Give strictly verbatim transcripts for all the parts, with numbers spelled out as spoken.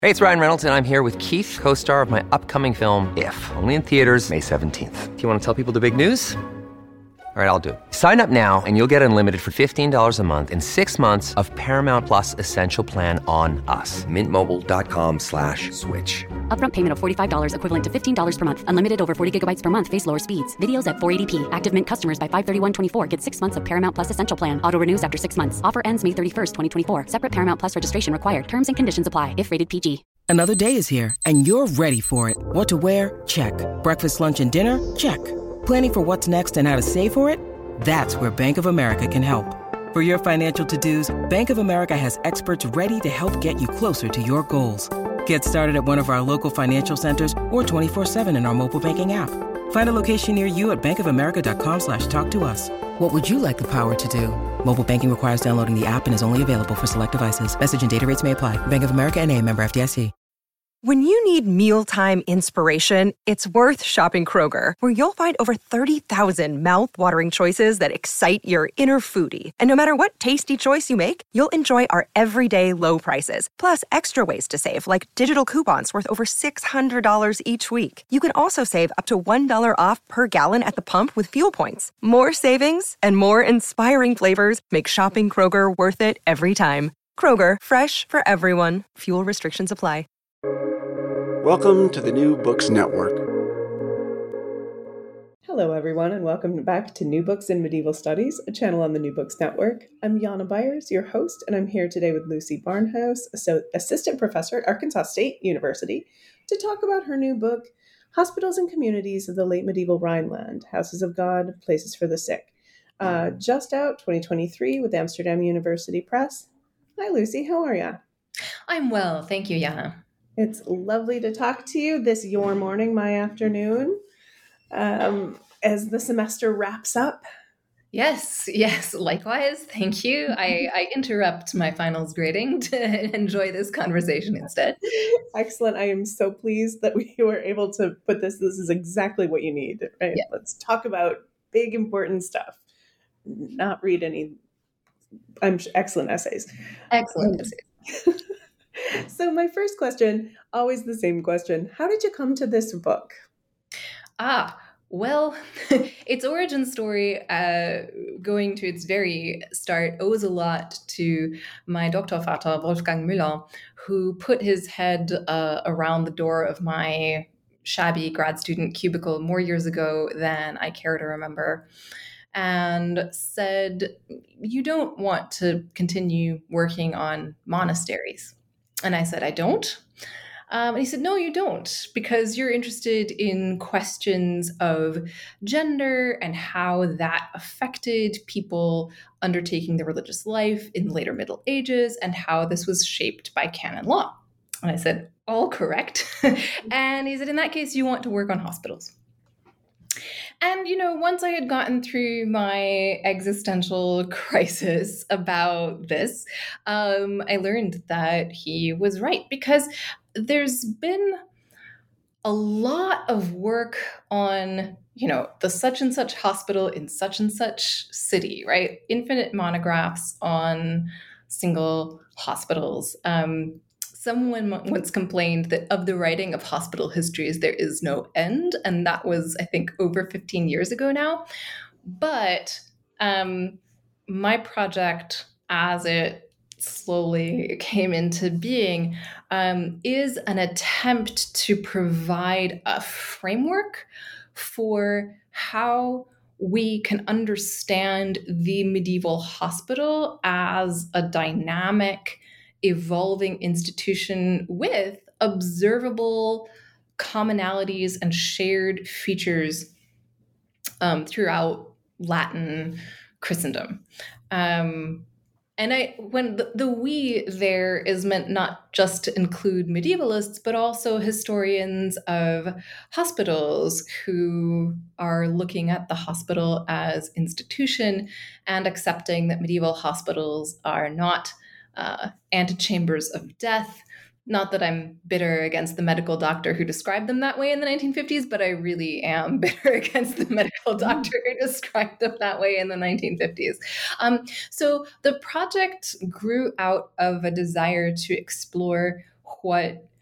Hey, it's Ryan Reynolds, and I'm here with Keith, co-star of my upcoming film, If, only in theaters May seventeenth. Do you want to tell people the big news? All right, I'll do it. Sign up now and you'll get unlimited for fifteen dollars a month and six months of Paramount Plus Essential Plan on us. Mint Mobile dot com slash switch. Upfront payment of forty-five dollars equivalent to fifteen dollars per month. Unlimited over forty gigabytes per month. Face lower speeds. Videos at four eighty p. Active Mint customers by five thirty-one twenty-four get six months of Paramount Plus Essential Plan. Auto renews after six months. Offer ends May thirty-first, twenty twenty-four. Separate Paramount Plus registration required. Terms and conditions apply if rated P G. Another day is here, and you're ready for it. What to wear? Check. Breakfast, lunch, and dinner? Check. Planning for what's next and how to save for it? That's where Bank of America can help. For your financial to-dos, Bank of America has experts ready to help get you closer to your goals. Get started at one of our local financial centers or twenty-four seven in our mobile banking app. Find a location near you at bankofamerica.com slash talk to us. What would you like the power to do? Mobile banking requires downloading the app and is only available for select devices. Message and data rates may apply. Bank of America N A, member F D I C. When you need mealtime inspiration, it's worth shopping Kroger, where you'll find over thirty thousand mouth-watering choices that excite your inner foodie. And no matter what tasty choice you make, you'll enjoy our everyday low prices, plus extra ways to save, like digital coupons worth over six hundred dollars each week. You can also save up to one dollar off per gallon at the pump with fuel points. More savings and more inspiring flavors make shopping Kroger worth it every time. Kroger, fresh for everyone. Fuel restrictions apply. Welcome to the New Books Network. Hello, everyone, and welcome back to New Books in Medieval Studies, a channel on the New Books Network. I'm Jana Byers, your host, and I'm here today with Lucy Barnhouse, Assistant Professor at Arkansas State University, to talk about her new book, Hospitals and Communities of the Late Medieval Rhineland, Houses of God, Places for the Sick. Uh, just out, twenty twenty-three, with Amsterdam University Press. Hi, Lucy. How are you? I'm well. Thank you, Jana. It's lovely to talk to you this your morning, my afternoon, um, as the semester wraps up. Yes, yes, likewise. Thank you. I, I interrupt my finals grading to enjoy this conversation instead. Excellent. I am so pleased that we were able to put this. This is exactly what you need, right? Yeah. Let's talk about big, important stuff. Not read any I'm excellent essays. Excellent essays. So my first question, always the same question. How did you come to this book? Ah, well, its origin story, uh, going to its very start, owes a lot to my Doktorvater, Wolfgang Müller, who put his head uh, around the door of my shabby grad student cubicle more years ago than I care to remember, and said, you don't want to continue working on monasteries. And I said, I don't. Um, and he said, no, you don't, because you're interested in questions of gender and how that affected people undertaking the religious life in the later Middle Ages and how this was shaped by canon law. And I said, all correct. And he said, in that case, you want to work on hospitals. And, you know, once I had gotten through my existential crisis about this, um, I learned that he was right, because there's been a lot of work on, you know, the such and such hospital in such and such city, right? Infinite monographs on single hospitals. Um, Someone once complained that of the writing of hospital histories, there is no end. And that was, I think, over fifteen years ago now. But um, my project, as it slowly came into being, um, is an attempt to provide a framework for how we can understand the medieval hospital as a dynamic, evolving institution with observable commonalities and shared features um, throughout Latin Christendom. Um, and I, when the, the we there is meant not just to include medievalists, but also historians of hospitals who are looking at the hospital as institution and accepting that medieval hospitals are not Uh, antechambers of death. Not that I'm bitter against the medical doctor who described them that way in the nineteen fifties, but I really am bitter against the medical doctor who described them that way in the nineteen fifties. Um, so the project grew out of a desire to explore what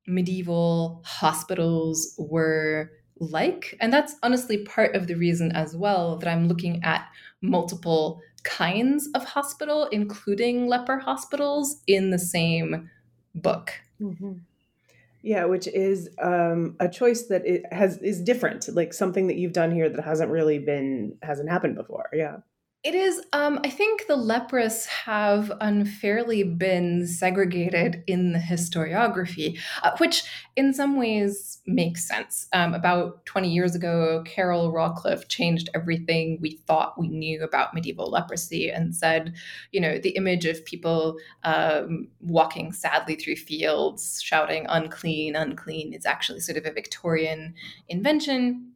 medieval hospitals were like. And that's honestly part of the reason as well that I'm looking at multiple kinds of hospital, including leper hospitals, in the same book. Mm-hmm. Yeah, which is um, a choice that it has is different, like something that you've done here that hasn't really been hasn't happened before. Yeah. It is, um, I think the leprous have unfairly been segregated in the historiography, uh, which in some ways makes sense. Um, about twenty years ago, Carol Rawcliffe changed everything we thought we knew about medieval leprosy and said, you know, the image of people um, walking sadly through fields, shouting unclean, unclean is actually sort of a Victorian invention.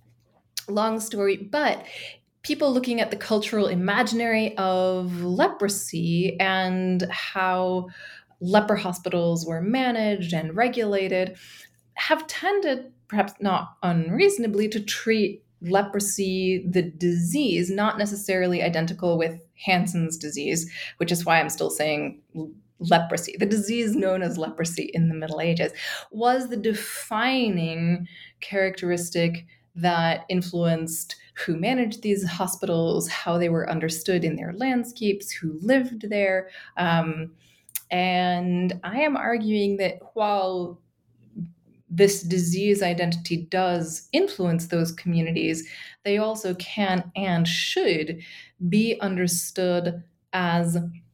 Long story, but people looking at the cultural imaginary of leprosy and how leper hospitals were managed and regulated have tended, perhaps not unreasonably, to treat leprosy, the disease, not necessarily identical with Hansen's disease, which is why I'm still saying leprosy. The disease known as leprosy in the Middle Ages was the defining characteristic that influenced who managed these hospitals, how they were understood in their landscapes, who lived there. Um, and I am arguing that while this disease identity does influence those communities, they also can and should be understood as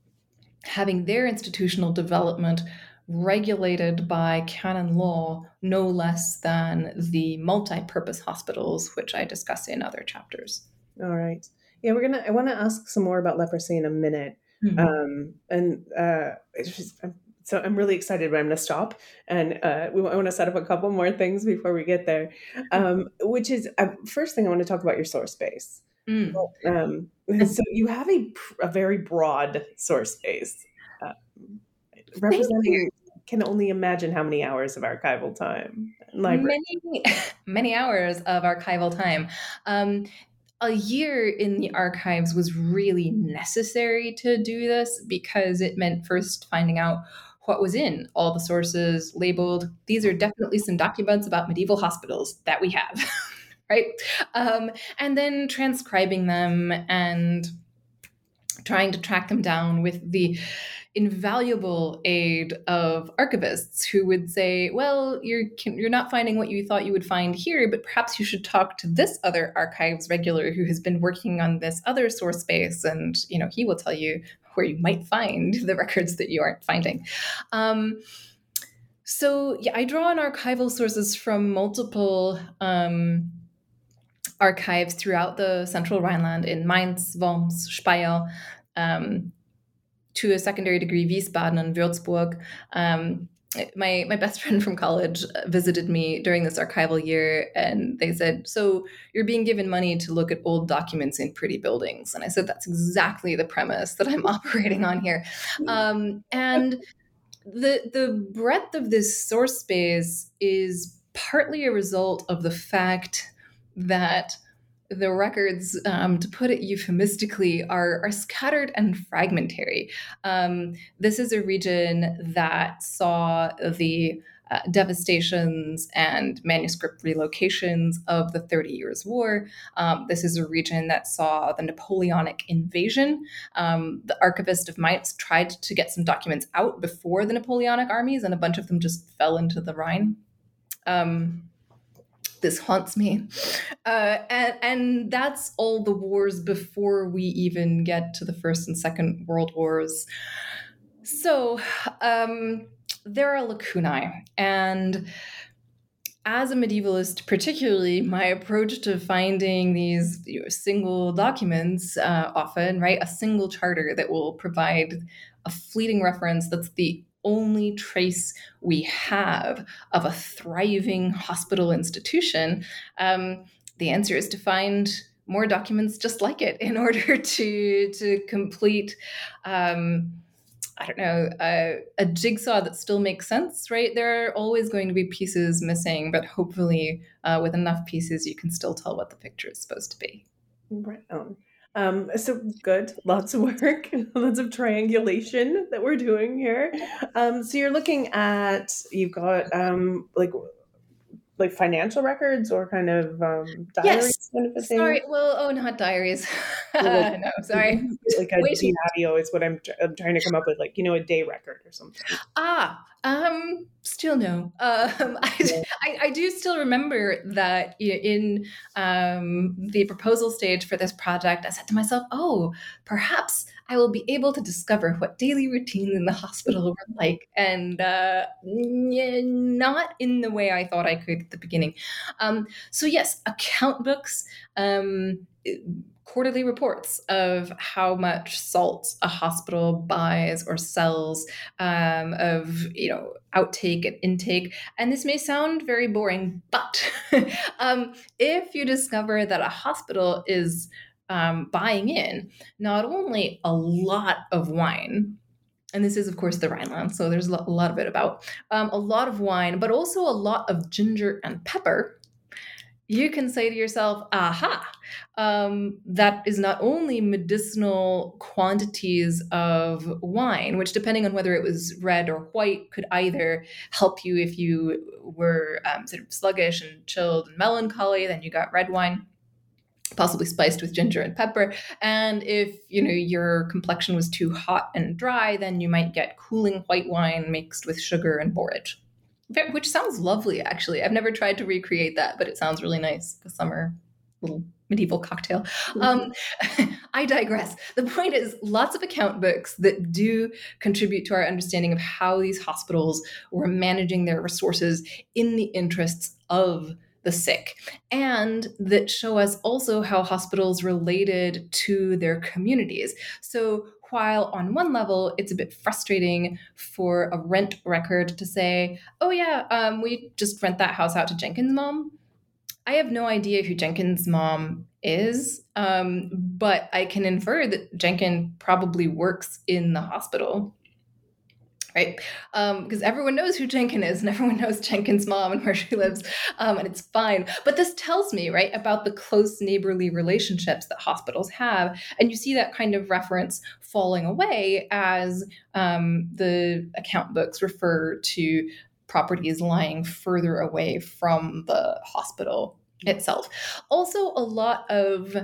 having their institutional development regulated by canon law no less than the multi-purpose hospitals, which I discuss in other chapters. All right. Yeah, we're gonna. I want to ask some more about leprosy in a minute. Mm-hmm. Um, and uh, it's just, I'm, so I'm really excited, but I'm going to stop, and uh, we I want to set up a couple more things before we get there. Um, which is uh, first thing I want to talk about your source base. Mm. Um, so you have a a very broad source base. Uh, representing can only imagine how many hours of archival time. Many, many hours of archival time. Um, a year in the archives was really necessary to do this because it meant first finding out what was in all the sources labeled. These are definitely some documents about medieval hospitals that we have, right? Um, and then transcribing them and trying to track them down with the invaluable aid of archivists who would say, well, you're you're not finding what you thought you would find here, but perhaps you should talk to this other archives regular who has been working on this other source space, and you know he will tell you where you might find the records that you aren't finding. Um, so yeah, I draw on archival sources from multiple um, archives throughout the central Rhineland in Mainz, Worms, Speyer, um, to a secondary degree, Wiesbaden and Würzburg. Um, my my best friend from college visited me during this archival year, and they said, so you're being given money to look at old documents in pretty buildings. And I said, that's exactly the premise that I'm operating on here. Um, and the the breadth of this source space is partly a result of the fact that the records, um, to put it euphemistically, are, are scattered and fragmentary. Um, this is a region that saw the uh, devastations and manuscript relocations of the Thirty Years' War. Um, this is a region that saw the Napoleonic invasion. Um, the archivist of Mainz tried to get some documents out before the Napoleonic armies, and a bunch of them just fell into the Rhine. Um, This haunts me. Uh, and, and that's all the wars before we even get to the First and Second World Wars. So um, there are lacunae. And as a medievalist, particularly, my approach to finding these you know, single documents uh, often, right, a single charter that will provide a fleeting reference that's the only trace we have of a thriving hospital institution, um, the answer is to find more documents just like it in order to to complete, um, I don't know, a, a jigsaw that still makes sense, right? There are always going to be pieces missing, but hopefully uh, with enough pieces, you can still tell what the picture is supposed to be. Right on. Um, so good, lots of work, lots of triangulation that we're doing here. Um, so you're looking at, you've got um, like like financial records or kind of um, diaries Yes. kind of a thing? Sorry. Well, oh, not diaries. Like, no, sorry. like a Way too- diario is what I'm, tr- I'm trying to come up with, like, you know, a day record or something. Ah, um, still no. Um, I, I, I do still remember that i- in um, the proposal stage for this project, I said to myself, oh, perhaps I will be able to discover what daily routines in the hospital were like. And uh, n- not in the way I thought I could at the beginning. Um, so yes, account books, um, quarterly reports of how much salt a hospital buys or sells, um, of you know outtake and intake. And this may sound very boring, but um, if you discover that a hospital is um, buying in not only a lot of wine, and this is, of course, the Rhineland, so there's a lot of it about, um, a lot of wine, but also a lot of ginger and pepper, you can say to yourself, aha, um, that is not only medicinal quantities of wine, which, depending on whether it was red or white, could either help you if you were um, sort of sluggish and chilled and melancholy, then you got red wine, possibly spiced with ginger and pepper. And if you know your complexion was too hot and dry, then you might get cooling white wine mixed with sugar and borage. Which sounds lovely, actually. I've never tried to recreate that, but it sounds really nice. A summer little medieval cocktail. Um, I digress. The point is, lots of account books that do contribute to our understanding of how these hospitals were managing their resources in the interests of the sick, and that show us also how hospitals related to their communities. So while on one level, it's a bit frustrating for a rent record to say, oh yeah, um, we just rent that house out to Jenkins' mom. I have no idea who Jenkins' mom is, um, but I can infer that Jenkins probably works in the hospital. Right? Um, because everyone knows who Jenkins is and everyone knows Jenkins' mom and where she lives, um, and it's fine. But this tells me, right, about the close neighborly relationships that hospitals have. And you see that kind of reference falling away as um, the account books refer to properties lying further away from the hospital itself. Also, a lot of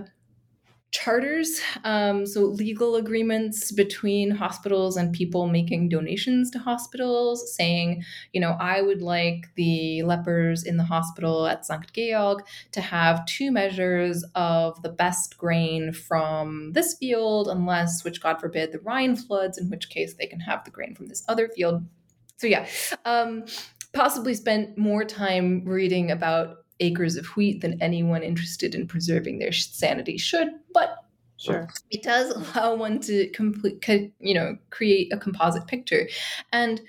charters, um, so legal agreements between hospitals and people making donations to hospitals, saying, you know, I would like the lepers in the hospital at Sankt Georg to have two measures of the best grain from this field, unless, which God forbid, the Rhine floods, in which case they can have the grain from this other field. So yeah, um, possibly spent more time reading about acres of wheat than anyone interested in preserving their sanity should, but sure, it does allow one to complete, you know, create a composite picture. And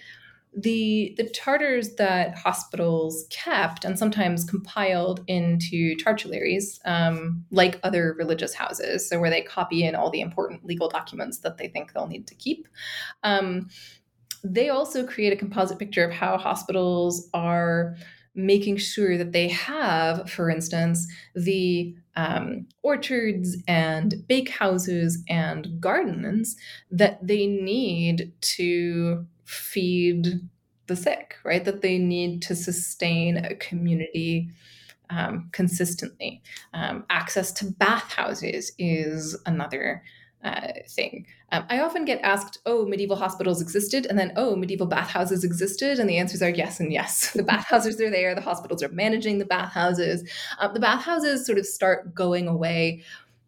the the charters that hospitals kept and sometimes compiled into chartularies, um, like other religious houses, so where they copy in all the important legal documents that they think they'll need to keep. Um, they also create a composite picture of how hospitals are making sure that they have, for instance, the um, orchards and bakehouses and gardens that they need to feed the sick, right? That they need to sustain a community um, consistently. Um, access to bathhouses is another Uh, thing. Um, I often get asked, oh, medieval hospitals existed, and then, oh, medieval bathhouses existed, and the answers are yes and yes. The bathhouses are there, the hospitals are managing the bathhouses. Um, the bathhouses sort of start going away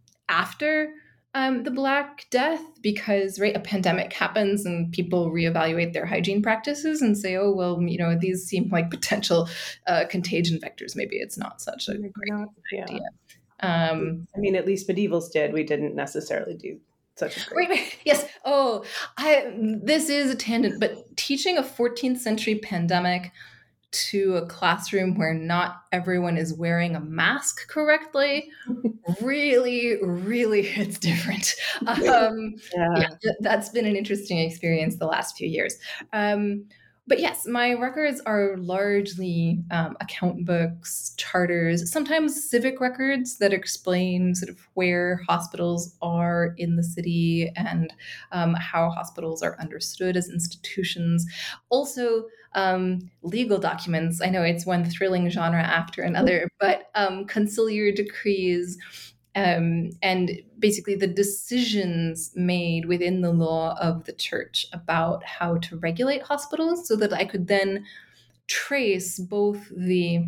after um, the Black Death because, right, a pandemic happens and people reevaluate their hygiene practices and say, oh, well, you know, these seem like potential uh, contagion vectors. Maybe it's not such a great not, yeah. idea. Um, I mean, at least medievals did. We didn't necessarily do such a great. Right, right. Yes. Oh, I. This is a tangent, but teaching a fourteenth century pandemic to a classroom where not everyone is wearing a mask correctly really, really hits different. Um, yeah. yeah, th- that's been an interesting experience the last few years. Um, But yes, my records are largely um, account books, charters, sometimes civic records that explain sort of where hospitals are in the city and um, how hospitals are understood as institutions. Also, um, legal documents. I know it's one thrilling genre after another, but um, conciliar decrees, um, and basically the decisions made within the law of the church about how to regulate hospitals, so that I could then trace both the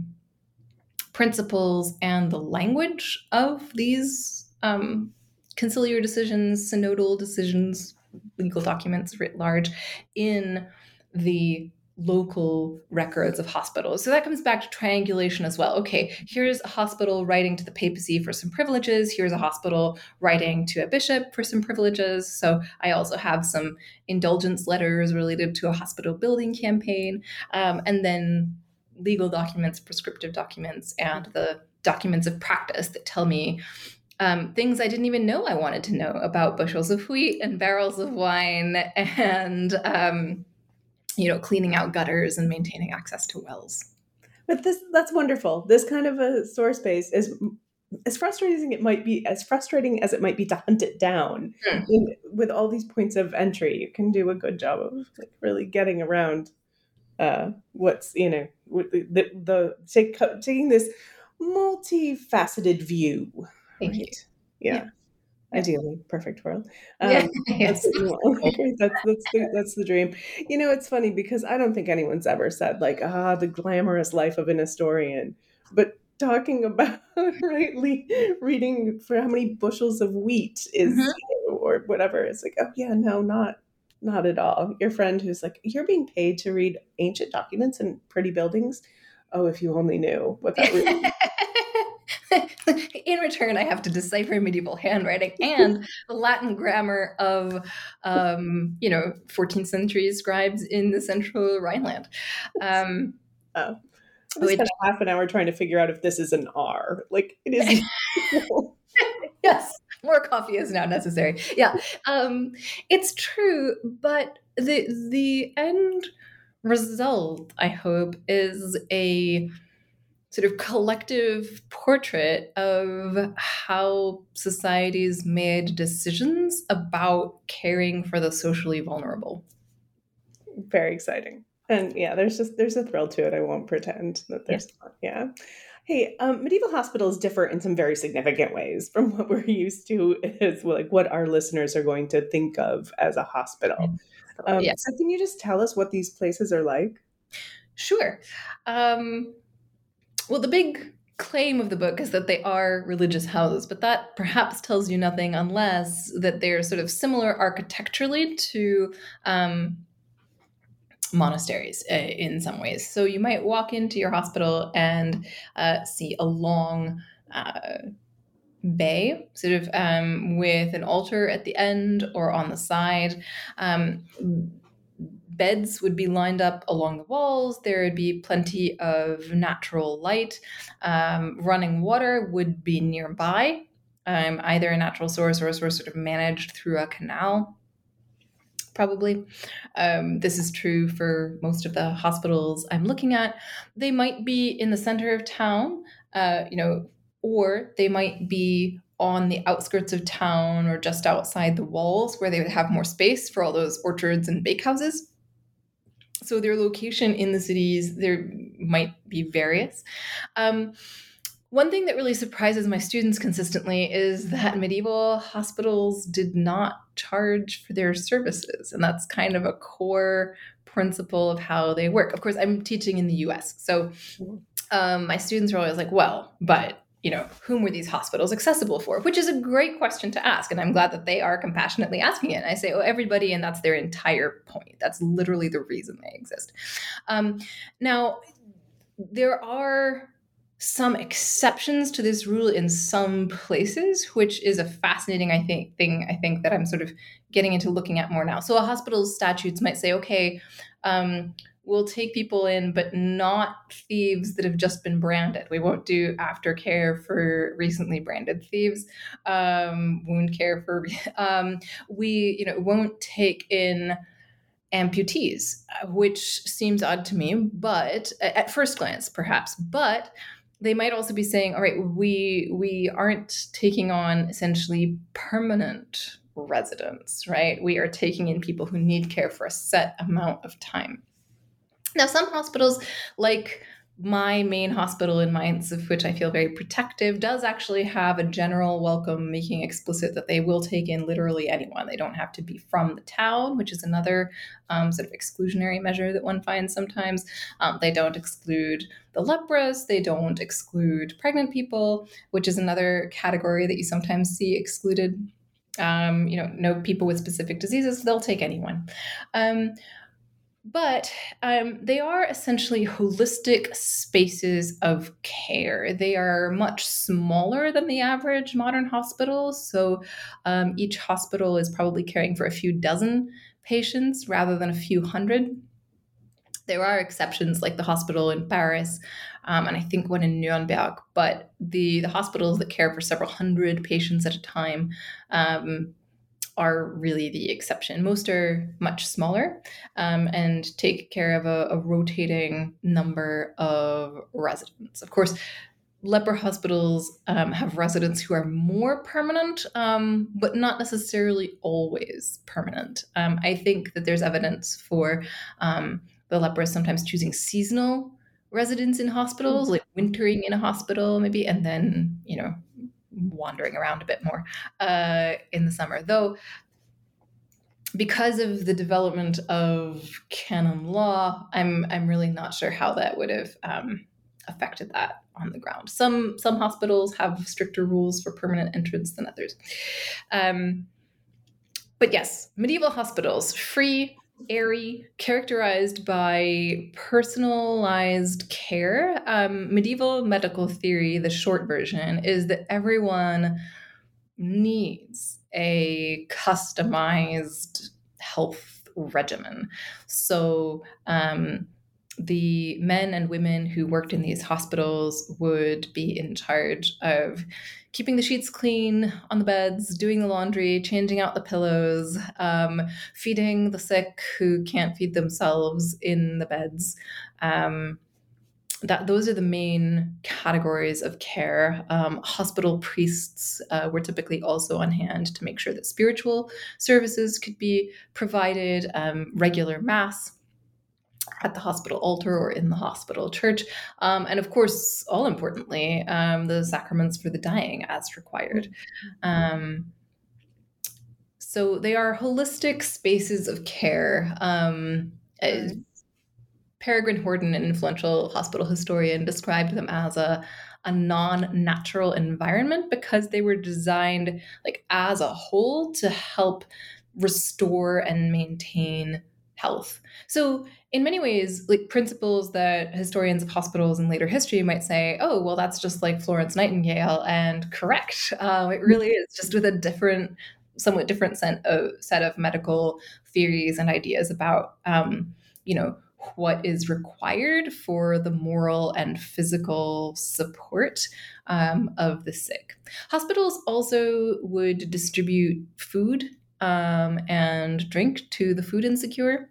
principles and the language of these um, conciliar decisions, synodal decisions, legal documents writ large in the local records of hospitals. So that comes back to triangulation as well. Okay, here's a hospital writing to the papacy for some privileges. Here's a hospital writing to a bishop for some privileges. So I also have some indulgence letters related to a hospital building campaign. Um, and then legal documents, prescriptive documents, and the documents of practice that tell me um, things I didn't even know I wanted to know about bushels of wheat and barrels of wine and um, you know, cleaning out gutters and maintaining access to wells. But this that's wonderful. This kind of a source base is as frustrating it might be, as frustrating as it might be to hunt it down. Mm. In, with all these points of entry, you can do a good job of like really getting around uh, what's, you know, the the, the take, taking this multifaceted view. Thank right? you. Yeah. Yeah. Ideally, perfect world. Um, Yeah. that's, Yes. what you want. that's that's the that's the dream. You know, it's funny because I don't think anyone's ever said like, ah, the glamorous life of an historian, but talking about right, le- reading for how many bushels of wheat is, Mhm. you know, or whatever. It's like, oh yeah, no, not not at all. Your friend who's like, you're being paid to read ancient documents and pretty buildings. Oh, if you only knew what that really means. In return, I have to decipher medieval handwriting and the Latin grammar of, um, you know, fourteenth century scribes in the central Rhineland. Um, Oh. I just which, spent half an hour trying to figure out if this is an R. Like it is. yes, more coffee is now necessary. Yeah, um, it's true, but the the end result, I hope, is a sort of collective portrait of how societies made decisions about caring for the socially vulnerable. Very exciting. And yeah, there's just there's a thrill to it. I won't pretend that there's not. Yeah. Hey, um, medieval hospitals differ in some very significant ways from what we're used to as like what our listeners are going to think of as a hospital. Um, Yeah. so can you just tell us what these places are like? Sure. Um, well, the big claim of the book is that they are religious houses, but that perhaps tells you nothing unless that they're sort of similar architecturally to um, monasteries uh, in some ways. So you might walk into your hospital and uh, see a long uh, bay, sort of um, with an altar at the end or on the side. Um, Beds would be lined up along the walls. There would be plenty of natural light. Um, running water would be nearby, um, either a natural source or a source sort of managed through a canal, probably. Um, this is true for most of the hospitals I'm looking at. They might be in the center of town, uh, you know, or they might be on the outskirts of town or just outside the walls where they would have more space for all those orchards and bakehouses. So their location in the cities, there might be various. Um, one thing that really surprises my students consistently is that medieval hospitals did not charge for their services. And that's kind of a core principle of how they work. Of course, I'm teaching in the U S. So um, my students are always like, well, but you know, whom were these hospitals accessible for? Which is a great question to ask. And I'm glad that they are compassionately asking it. And I say, oh, everybody, and that's their entire point. That's literally the reason they exist. Um, now, there are some exceptions to this rule in some places, which is a fascinating, I think, thing, I think, that I'm sort of getting into looking at more now. So a hospital's statutes might say, okay, um, we'll take people in, but not thieves that have just been branded. We won't do aftercare for recently branded thieves, um, wound care for, um, we, you know, won't take in amputees, uh, which seems odd to me, but at first glance, perhaps. But they might also be saying, all right, we we aren't taking on essentially permanent residents, right? We are taking in people who need care for a set amount of time. Now, some hospitals, like my main hospital in Mainz, of which I feel very protective, does actually have a general welcome, making explicit that they will take in literally anyone. They don't have to be from the town, which is another um, sort of exclusionary measure that one finds sometimes. Um, they don't exclude the leprous. They don't exclude pregnant people, which is another category that you sometimes see excluded. Um, you know, no people with specific diseases. They'll take anyone. Um, But um, they are essentially holistic spaces of care. They are much smaller than the average modern hospital. So um, each hospital is probably caring for a few dozen patients rather than a few hundred. There are exceptions like the hospital in Paris, um, and I think one in Nuremberg, but the, the hospitals that care for several hundred patients at a time um, are really the exception. Most are much smaller um, and take care of a, a rotating number of residents. Of course, leper hospitals um, have residents who are more permanent, um, but not necessarily always permanent. Um, I think that there's evidence for um, the lepers sometimes choosing seasonal residents in hospitals, like wintering in a hospital maybe, and then, you know, wandering around a bit more uh, in the summer. Though, because of the development of canon law, I'm I'm really not sure how that would have um, affected that on the ground. Some some hospitals have stricter rules for permanent entrance than others. Um, but yes, medieval hospitals, free, airy, characterized by personalized care. Um, medieval medical theory, the short version, is that everyone needs a customized health regimen. So um, the men and women who worked in these hospitals would be in charge of keeping the sheets clean on the beds, doing the laundry, changing out the pillows, um, feeding the sick who can't feed themselves in the beds. Um, that those are the main categories of care. Um, hospital priests uh, were typically also on hand to make sure that spiritual services could be provided, um, regular mass at the hospital altar or in the hospital church. Um, and of course, all importantly, um, the sacraments for the dying as required. Um, so they are holistic spaces of care. Um, mm-hmm. Peregrine Horton, an influential hospital historian, described them as a, a non-natural environment because they were designed like as a whole to help restore and maintain health. So in many ways, like principles that historians of hospitals in later history might say, oh, well, that's just like Florence Nightingale, and correct. Um, it really is, just with a different, somewhat different set of, set of medical theories and ideas about, um, you know, what is required for the moral and physical support um, of the sick. Hospitals also would distribute food um, and drink to the food insecure.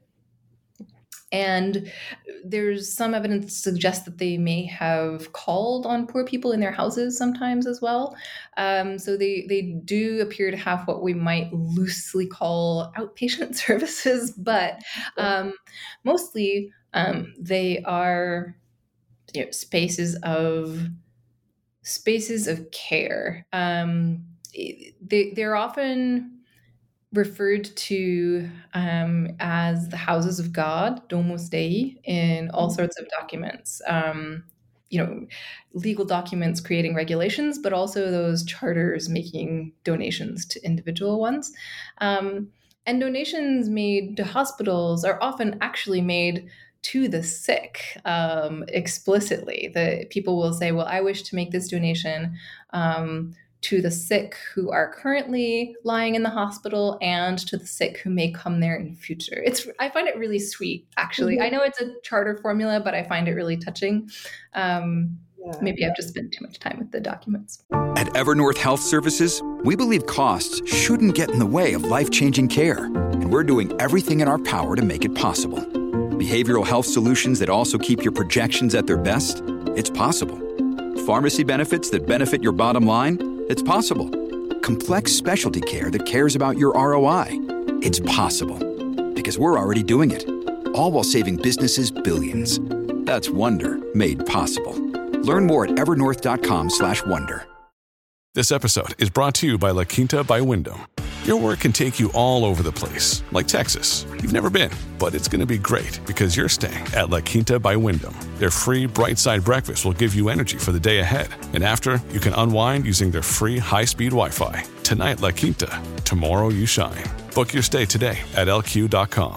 And there's some evidence to suggest that they may have called on poor people in their houses sometimes as well. Um, so they, they do appear to have what we might loosely call outpatient services, but um, mostly um, they are, you know, spaces of spaces of care. Um, they, they're often referred to um, as the houses of God, Domus Dei, in all sorts of documents. Um, you know, legal documents creating regulations, but also those charters making donations to individual ones. Um, and donations made to hospitals are often actually made to the sick um, explicitly. The people will say, well, I wish to make this donation um, to the sick who are currently lying in the hospital and to the sick who may come there in future. It's I find it really sweet, actually. Mm-hmm. I know it's a charter formula, but I find it really touching. Um, Yeah. Maybe I've just spent too much time with the documents. At Evernorth Health Services, we believe costs shouldn't get in the way of life-changing care, and we're doing everything in our power to make it possible. Behavioral health solutions that also keep your projections at their best? It's possible. Pharmacy benefits that benefit your bottom line? It's possible. Complex specialty care that cares about your R O I? It's possible. Because we're already doing it. All while saving businesses billions. That's Wonder made possible. Learn more at evernorth.com slash wonder. This episode is brought to you by La Quinta by Wyndham. Your work can take you all over the place, like Texas. You've never been, but it's going to be great because you're staying at La Quinta by Wyndham. Their free Bright Side breakfast will give you energy for the day ahead. And after, you can unwind using their free high-speed Wi-Fi. Tonight, La Quinta. Tomorrow, you shine. Book your stay today at L Q dot com.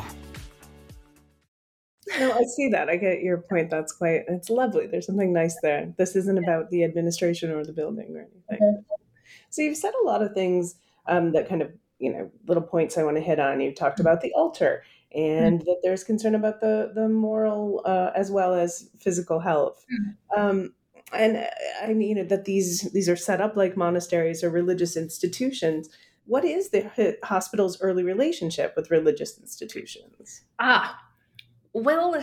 No, I see that. I get your point. That's quite, it's lovely. There's something nice there. This isn't about the administration or the building or anything. Mm-hmm. So you've said a lot of things um, that kind of, you know, little points I want to hit on. You've talked about the altar and mm-hmm. that there's concern about the, the moral uh, as well as physical health. Mm-hmm. Um, and, and, you know, that these, these are set up like monasteries or religious institutions. What is the hospital's early relationship with religious institutions? Ah, Well,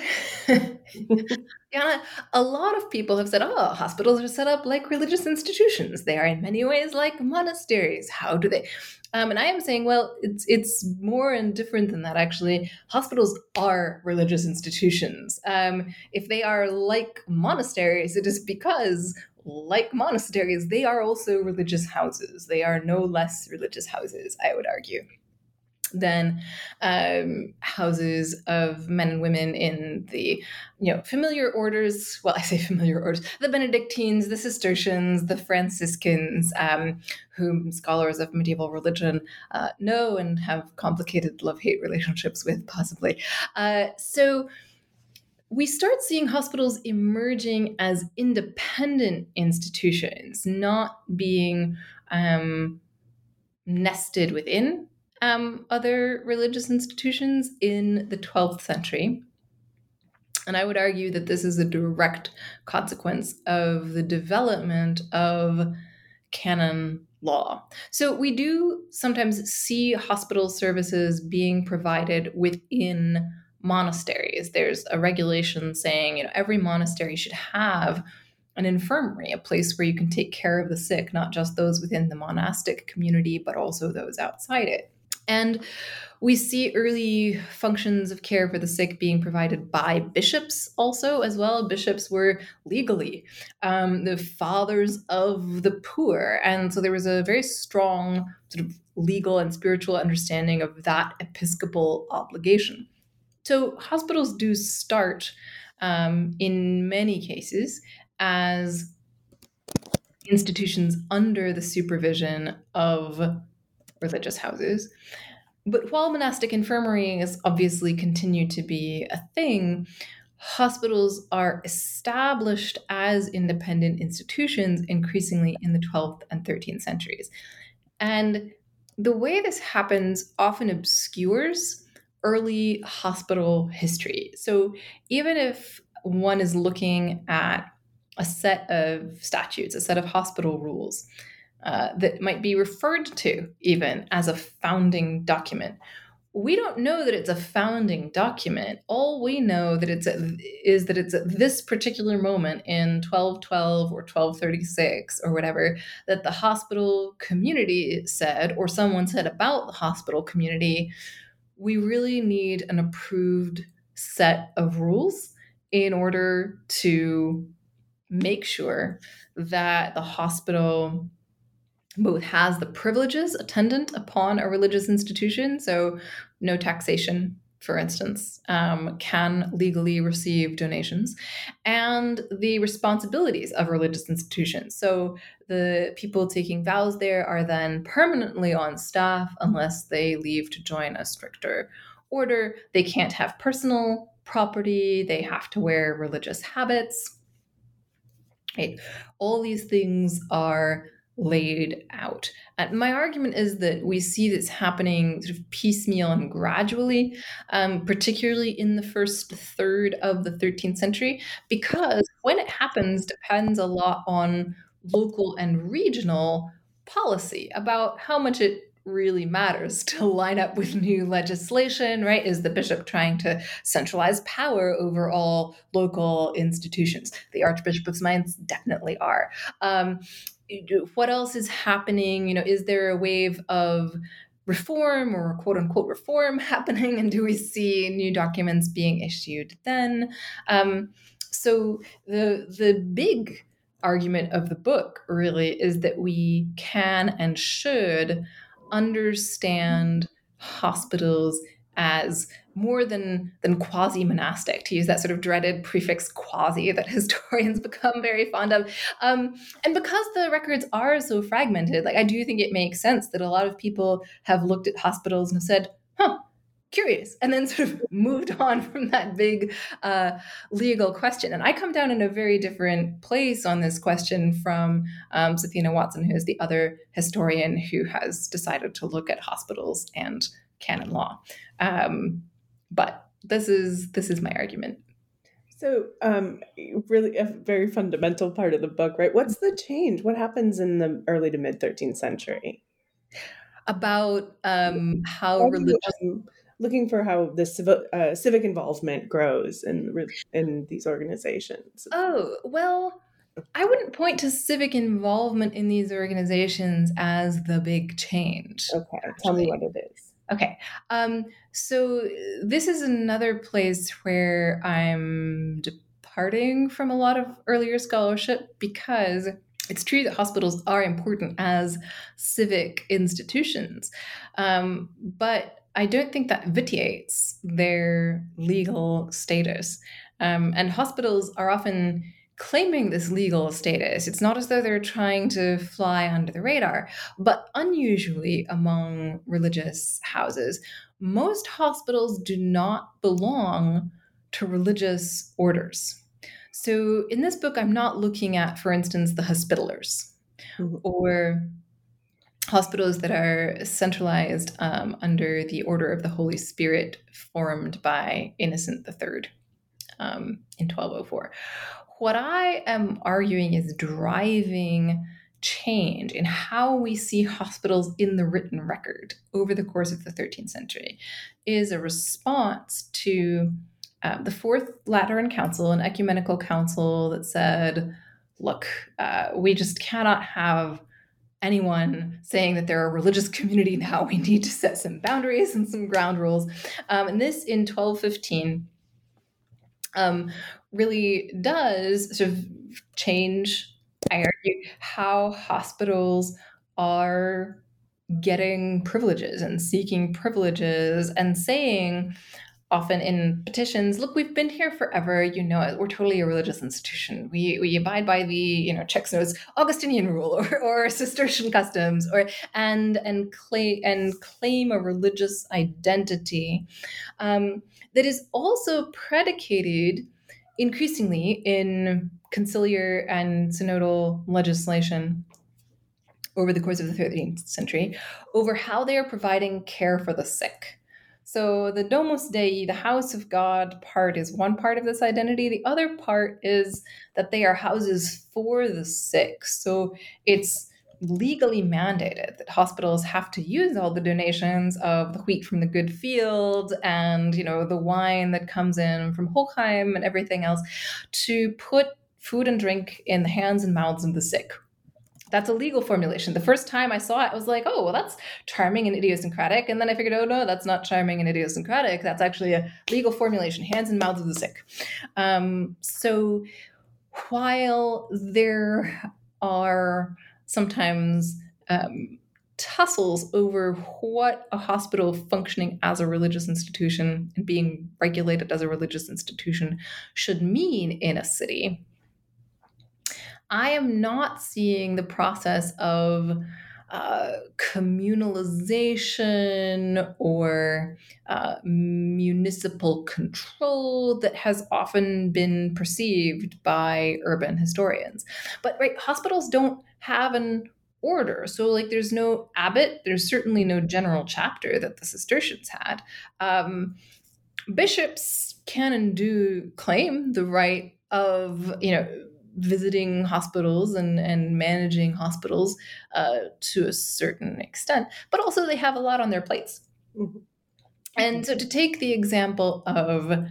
yeah, a lot of people have said, oh, hospitals are set up like religious institutions. They are in many ways like monasteries. How do they? Um, and I am saying, well, it's it's more and different than that, actually. Hospitals are religious institutions. Um, if they are like monasteries, it is because, like monasteries, they are also religious houses. They are no less religious houses, I would argue, than um, houses of men and women in the, you know, familiar orders. Well, I say familiar orders: the Benedictines, the Cistercians, the Franciscans, um, whom scholars of medieval religion uh, know and have complicated love-hate relationships with, possibly. Uh, so we start seeing hospitals emerging as independent institutions, not being um, nested within Um, other religious institutions in the twelfth century. And I would argue that this is a direct consequence of the development of canon law. So we do sometimes see hospital services being provided within monasteries. There's a regulation saying, you know, every monastery should have an infirmary, a place where you can take care of the sick, not just those within the monastic community, but also those outside it. And we see early functions of care for the sick being provided by bishops also as well. Bishops were legally um, the fathers of the poor. And so there was a very strong sort of legal and spiritual understanding of that episcopal obligation. So hospitals do start um, in many cases as institutions under the supervision of religious houses. But while monastic infirmaries obviously continue to be a thing, hospitals are established as independent institutions increasingly in the twelfth and thirteenth centuries. And the way this happens often obscures early hospital history. So even if one is looking at a set of statutes, a set of hospital rules, Uh, that might be referred to even as a founding document, we don't know that it's a founding document. All we know that it's a, is that it's at this particular moment in twelve twelve or twelve thirty-six or whatever that the hospital community said, or someone said about the hospital community, we really need an approved set of rules in order to make sure that the hospital both has the privileges attendant upon a religious institution, so no taxation, for instance, um, can legally receive donations, and the responsibilities of religious institutions. So the people taking vows there are then permanently on staff unless they leave to join a stricter order. They can't have personal property. They have to wear religious habits. Right? All these things are laid out. And my argument is that we see this happening sort of piecemeal and gradually, um, particularly in the first third of the thirteenth century, because when it happens depends a lot on local and regional policy about how much it really matters to line up with new legislation, right? Is the bishop trying to centralize power over all local institutions? The Archbishop of Mainz definitely are. Um, what else is happening? You know, is there a wave of reform or quote unquote reform happening? And do we see new documents being issued then? Um, so the the big argument of the book really is that we can and should understand hospitals as more than than quasi-monastic, to use that sort of dreaded prefix quasi that historians become very fond of. Um, and because the records are so fragmented, like I do think it makes sense that a lot of people have looked at hospitals and have said, huh, curious, and then sort of moved on from that big uh, legal question. And I come down in a very different place on this question from um, Sophia Watson, who is the other historian who has decided to look at hospitals and canon law. Um, but this is this is my argument. So um, really a very fundamental part of the book, right? What's the change? What happens in the early to mid thirteenth century? About um, how religious... Um, looking for how the civic, uh, civic involvement grows in in these organizations. Oh, well, I wouldn't point to civic involvement in these organizations as the big change. Okay, tell me what it is. Okay, um, so this is another place where I'm departing from a lot of earlier scholarship, because it's true that hospitals are important as civic institutions, um, but I don't think that vitiates their legal status. Um, and hospitals are often claiming this legal status. It's not as though they're trying to fly under the radar, but unusually among religious houses, most hospitals do not belong to religious orders. So in this book, I'm not looking at, for instance, the Hospitallers, mm-hmm. or hospitals that are centralized um, under the Order of the Holy Spirit formed by Innocent the Third um, in twelve oh four. What I am arguing is driving change in how we see hospitals in the written record over the course of the thirteenth century is a response to uh, the Fourth Lateran Council, an ecumenical council that said, look, uh, we just cannot have anyone saying that they're a religious community now. We need to set some boundaries and some ground rules. Um, and this in twelve fifteen um, really does sort of change, I argue, how hospitals are getting privileges and seeking privileges and saying, often in petitions, look, we've been here forever, you know, we're totally a religious institution. We we abide by the, you know, Chexos Augustinian rule or, or Cistercian customs, or and and claim and claim a religious identity um, that is also predicated increasingly in conciliar and synodal legislation over the course of the thirteenth century over how they are providing care for the sick. So the Domus Dei, the house of God part, is one part of this identity. The other part is that they are houses for the sick. So it's legally mandated that hospitals have to use all the donations of the wheat from the good field and, you know, the wine that comes in from Hochheim and everything else to put food and drink in the hands and mouths of the sick. That's a legal formulation. The first time I saw it, I was like, oh, well, that's charming and idiosyncratic. And then I figured, oh, no, that's not charming and idiosyncratic. That's actually a legal formulation, hands and mouths of the sick. Um, so while there are sometimes um, tussles over what a hospital functioning as a religious institution and being regulated as a religious institution should mean in a city, I am not seeing the process of uh, communalization or uh, municipal control that has often been perceived by urban historians. But right, hospitals don't have an order. So like there's no abbot, there's certainly no general chapter that the Cistercians had. Um, bishops can and do claim the right of, you know, visiting hospitals and, and managing hospitals uh, to a certain extent, but also they have a lot on their plates. Mm-hmm. And so to take the example of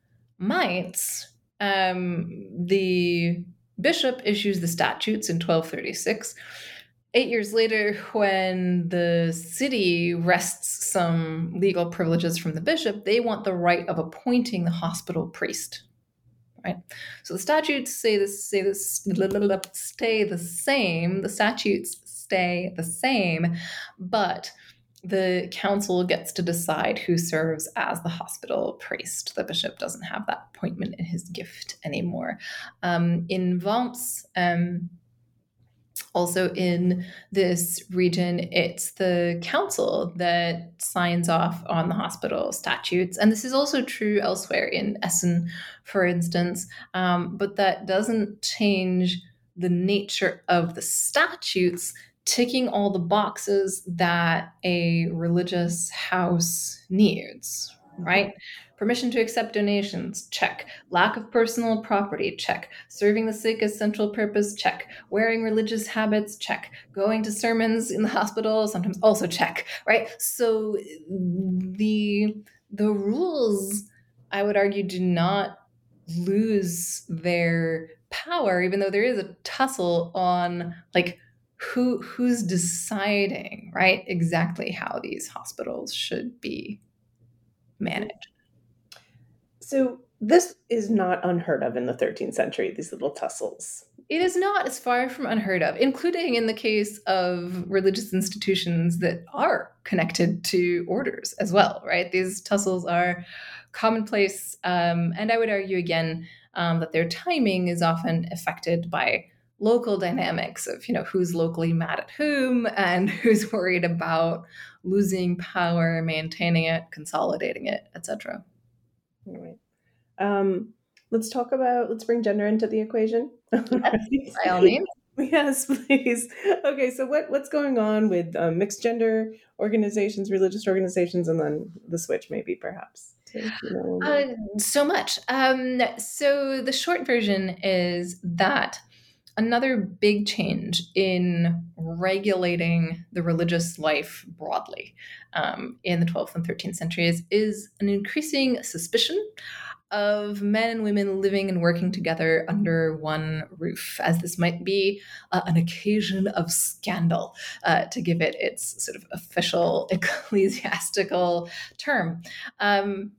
Mainz, um, the bishop issues the statutes in twelve thirty-six. Eight years later, when the city wrests some legal privileges from the bishop, they want the right of appointing the hospital priest. Right. So the statutes say this, say this, stay the same. The statutes stay the same, but the council gets to decide who serves as the hospital priest. The bishop doesn't have that appointment in his gift anymore. Um, in Worms, um, also in this region, it's the council that signs off on the hospital statutes. And this is also true elsewhere in Essen, for instance, um, but that doesn't change the nature of the statutes ticking all the boxes that a religious house needs, right? Permission to accept donations, check. Lack of personal property, check. Serving the sick as central purpose, check. Wearing religious habits, check. Going to sermons in the hospital, sometimes also check, right? So the, the rules, I would argue, do not lose their power, even though there is a tussle on, like, who who's deciding, right, exactly how these hospitals should be managed. So this is not unheard of in the thirteenth century, these little tussles. It is not, as far from unheard of, including in the case of religious institutions that are connected to orders as well, right? These tussles are commonplace, um, and I would argue again um, that their timing is often affected by local dynamics of, you know, who's locally mad at whom and who's worried about losing power, maintaining it, consolidating it, et cetera. All right. Um, let's talk about, let's bring gender into the equation. Yes, by all means. Yes, please. Okay, so what, what's going on with um, mixed gender organizations, religious organizations, and then the switch maybe perhaps? To, you know. uh, so much. Um, so the short version is that another big change in regulating the religious life broadly um, in the twelfth and thirteenth centuries is an increasing suspicion of men and women living and working together under one roof, as this might be uh, an occasion of scandal, uh, to give it its sort of official ecclesiastical term. Um,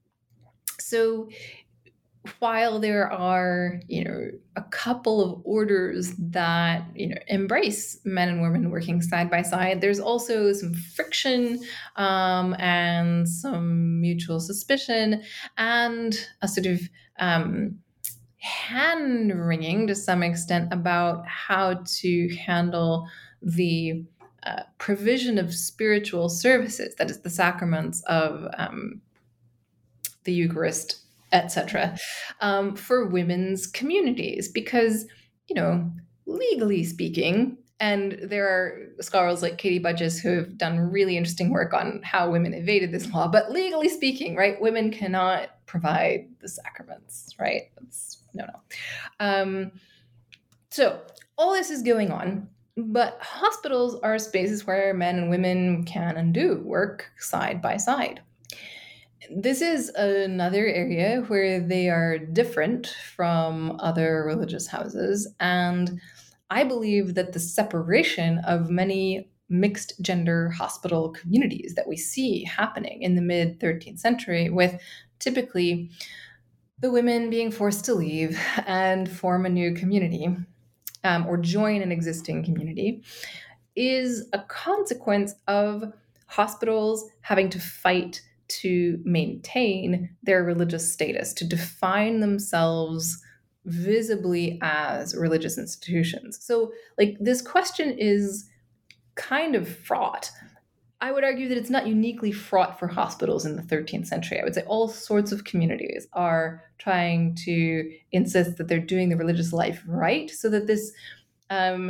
so while there are, you know, a couple of orders that, you know, embrace men and women working side by side, there's also some friction um, and some mutual suspicion and a sort of um, hand-wringing to some extent about how to handle the uh, provision of spiritual services, that is the sacraments of um, the Eucharist, et cetera, um, for women's communities, because, you know, legally speaking, and there are scholars like Katie Budges who have done really interesting work on how women evaded this law, but legally speaking, right, women cannot provide the sacraments, right? That's, no, no. Um, so all this is going on, but hospitals are spaces where men and women can and do work side by side. This is another area where they are different from other religious houses, and I believe that the separation of many mixed gender hospital communities that we see happening in the mid thirteenth century, with typically the women being forced to leave and form a new community um, or join an existing community, is a consequence of hospitals having to fight to maintain their religious status, to define themselves visibly as religious institutions. So, like, this question is kind of fraught. I would argue that it's not uniquely fraught for hospitals in the thirteenth century. I would say all sorts of communities are trying to insist that they're doing the religious life right, so that this um,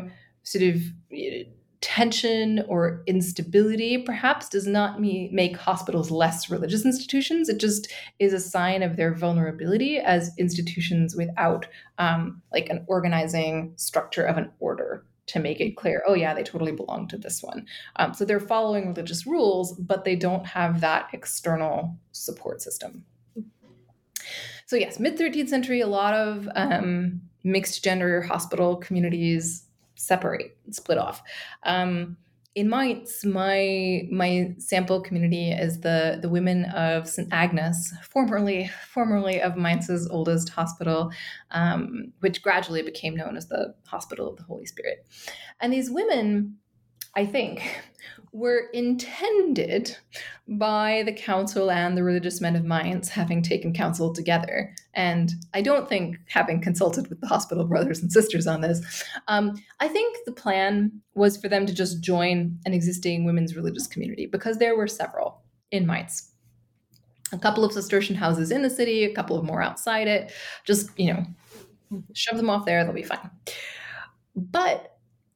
sort of tension or instability perhaps does not me- make hospitals less religious institutions. It just is a sign of their vulnerability as institutions without um, like an organizing structure of an order to make it clear, oh yeah, they totally belong to this one. Um, so they're following religious rules, but they don't have that external support system. So yes, mid-thirteenth century, a lot of um, mixed gender hospital communities separate, split off. Um, in Mainz, my my sample community is the, the women of Saint Agnes, formerly formerly of Mainz's oldest hospital, um, which gradually became known as the Hospital of the Holy Spirit. And these women, I think, were intended by the council and the religious men of Mainz having taken counsel together. And I don't think having consulted with the hospital brothers and sisters on this, um, I think the plan was for them to just join an existing women's religious community because there were several in Mainz. A couple of Cistercian houses in the city, a couple of more outside it, just, you know, shove them off there, they'll be fine. But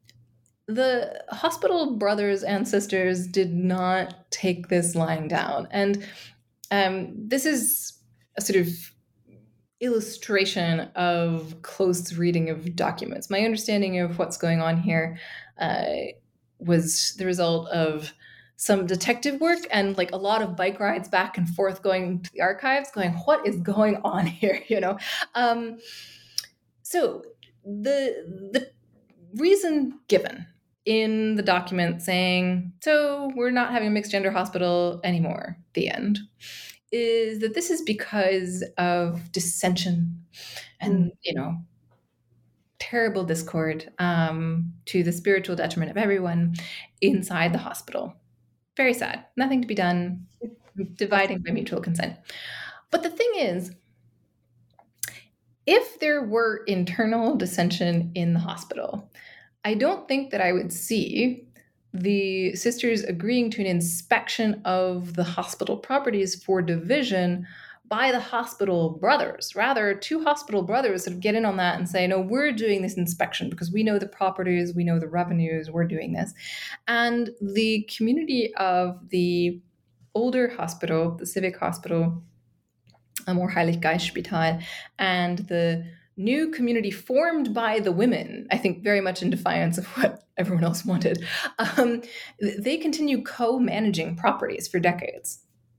the hospital brothers and sisters did not take this lying down. And um, this is a sort of illustration of close reading of documents. My understanding of what's going on here uh, was the result of some detective work and like a lot of bike rides back and forth going to the archives, going, what is going on here? You know? Um, so the the reason given in the document saying, so we're not having a mixed gender hospital anymore, the end, is that this is because of dissension and, you know, terrible discord um, to the spiritual detriment of everyone inside the hospital. Very sad. Nothing to be done. Dividing by mutual consent. But the thing is, if there were internal dissension in the hospital, I don't think that I would see the sisters agreeing to an inspection of the hospital properties for division by the hospital brothers. Rather, two hospital brothers sort of get in on that and say, no, we're doing this inspection because we know the properties, we know the revenues, we're doing this. And the community of the older hospital, the civic hospital, or Heiliggeistspital, and the new community formed by the women, I think very much in defiance of what everyone else wanted, um, they continue co-managing properties for decades.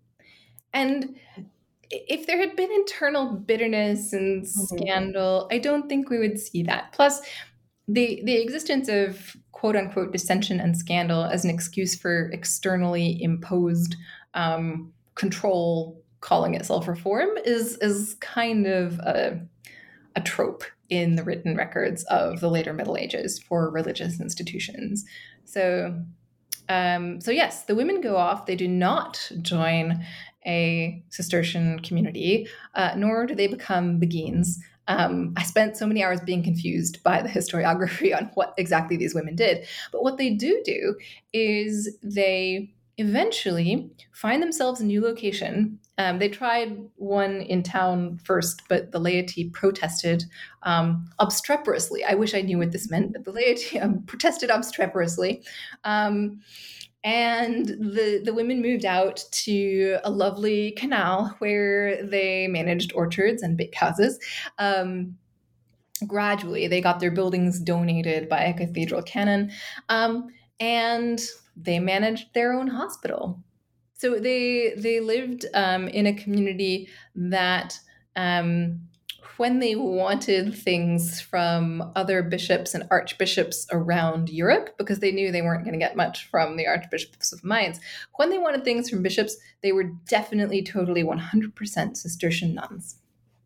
And if there had been internal bitterness and scandal, I don't think we would see that. Plus, the, the existence of quote-unquote dissension and scandal as an excuse for externally imposed um, control calling itself reform is, is kind of a a trope in the written records of the later Middle Ages for religious institutions. So, um, so yes, the women go off. They do not join a Cistercian community, uh, nor do they become Beguines. Um, I spent so many hours being confused by the historiography on what exactly these women did. But what they do do is they eventually find themselves a new location. Um, they tried one in town first, but the laity protested um, obstreperously. I wish I knew what this meant, but the laity um, protested obstreperously. Um, and the, the women moved out to a lovely canal where they managed orchards and bakehouses. Um, gradually, they got their buildings donated by a cathedral canon, um, and they managed their own hospital. So they they lived um, in a community that um, when they wanted things from other bishops and archbishops around Europe, because they knew they weren't going to get much from the archbishops of Mainz, when they wanted things from bishops, they were definitely totally one hundred percent Cistercian nuns.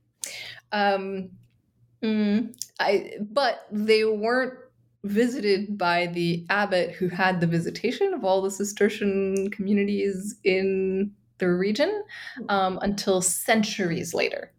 Um, mm, I, but they weren't visited by the abbot who had the visitation of all the Cistercian communities in the region um, until centuries later.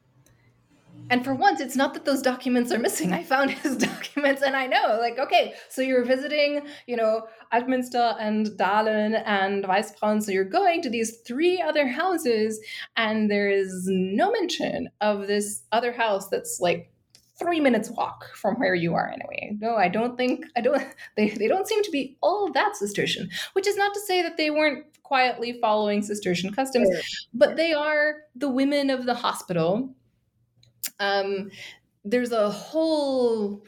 And for once, it's not that those documents are missing. I found his documents and I know, like, okay, so you're visiting, you know, Altmünster and Dahlen and Weißbraun. So you're going to these three other houses and there is no mention of this other house that's like three minutes walk from where you are anyway. No, I don't think, I don't, they, they don't seem to be all that Cistercian, which is not to say that they weren't quietly following Cistercian customs, sure. But they are the women of the hospital. Um, there's a whole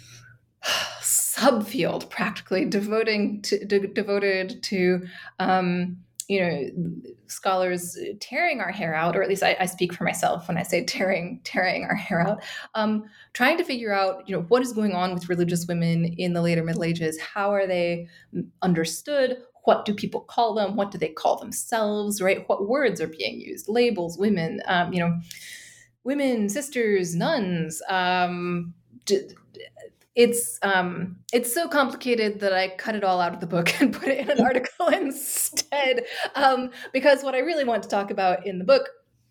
subfield practically devoting to, de- devoted to, um, you know, scholars tearing our hair out, or at least I, I speak for myself when I say tearing, tearing our hair out, um, trying to figure out, you know, what is going on with religious women in the later Middle Ages? How are they understood? What do people call them? What do they call themselves, right? What words are being used? Labels, women, um, you know, women, sisters, nuns, um, d- It's um, it's so complicated that I cut it all out of the book and put it in an article instead. Um, because what I really want to talk about in the book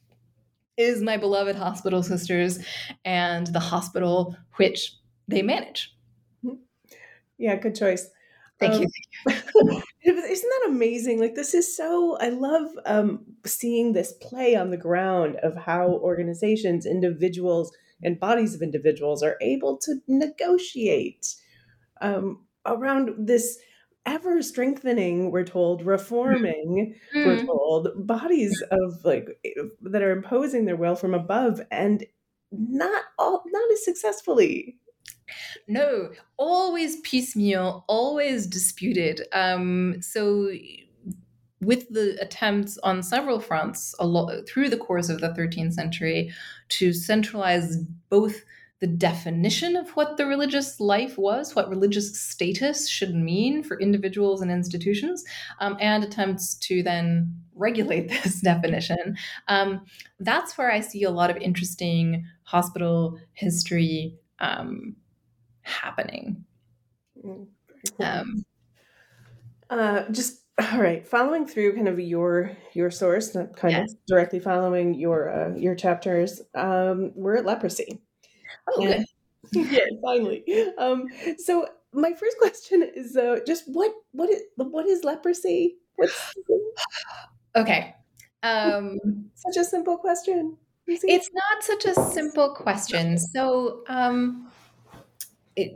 is my beloved hospital sisters and the hospital which they manage. Yeah, good choice. Thank um, you. Isn't that amazing? Like, this is so, I love um, seeing this play on the ground of how organizations, individuals, and bodies of individuals are able to negotiate um, around this ever strengthening, we're told, reforming, mm. we're told, bodies of like that are imposing their will from above, and not all, not as successful. No, always piecemeal, always disputed. Um, so with the attempts on several fronts a lot, through the course of the thirteenth century to centralize both the definition of what the religious life was, what religious status should mean for individuals and institutions, um, and attempts to then regulate this definition. Um, that's where I see a lot of interesting hospital history um, happening. Mm, cool. um, uh, just all right, following through kind of your your source, not kind yes. of directly following your uh, your chapters, um, we're at leprosy. Oh, and, good. Yeah, finally. Um, so my first question is uh, just what what is what is leprosy? What's okay? Um, such a simple question. It's not such a simple question. So um, it.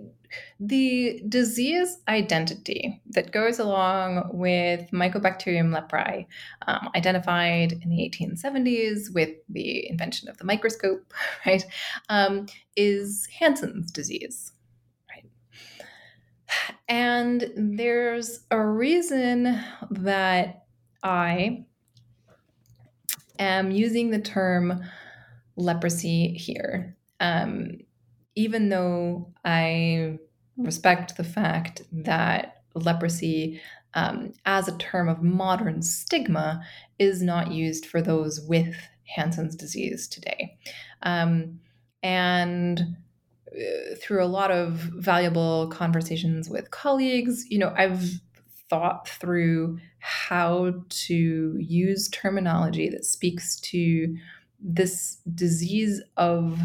The disease identity that goes along with Mycobacterium leprae, um, identified in the eighteen seventies with the invention of the microscope, right, um, is Hansen's disease, right? And there's a reason that I am using the term leprosy here. Um, even though I respect the fact that leprosy um, as a term of modern stigma is not used for those with Hansen's disease today. Um, and uh, through a lot of valuable conversations with colleagues, you know, I've thought through how to use terminology that speaks to this disease of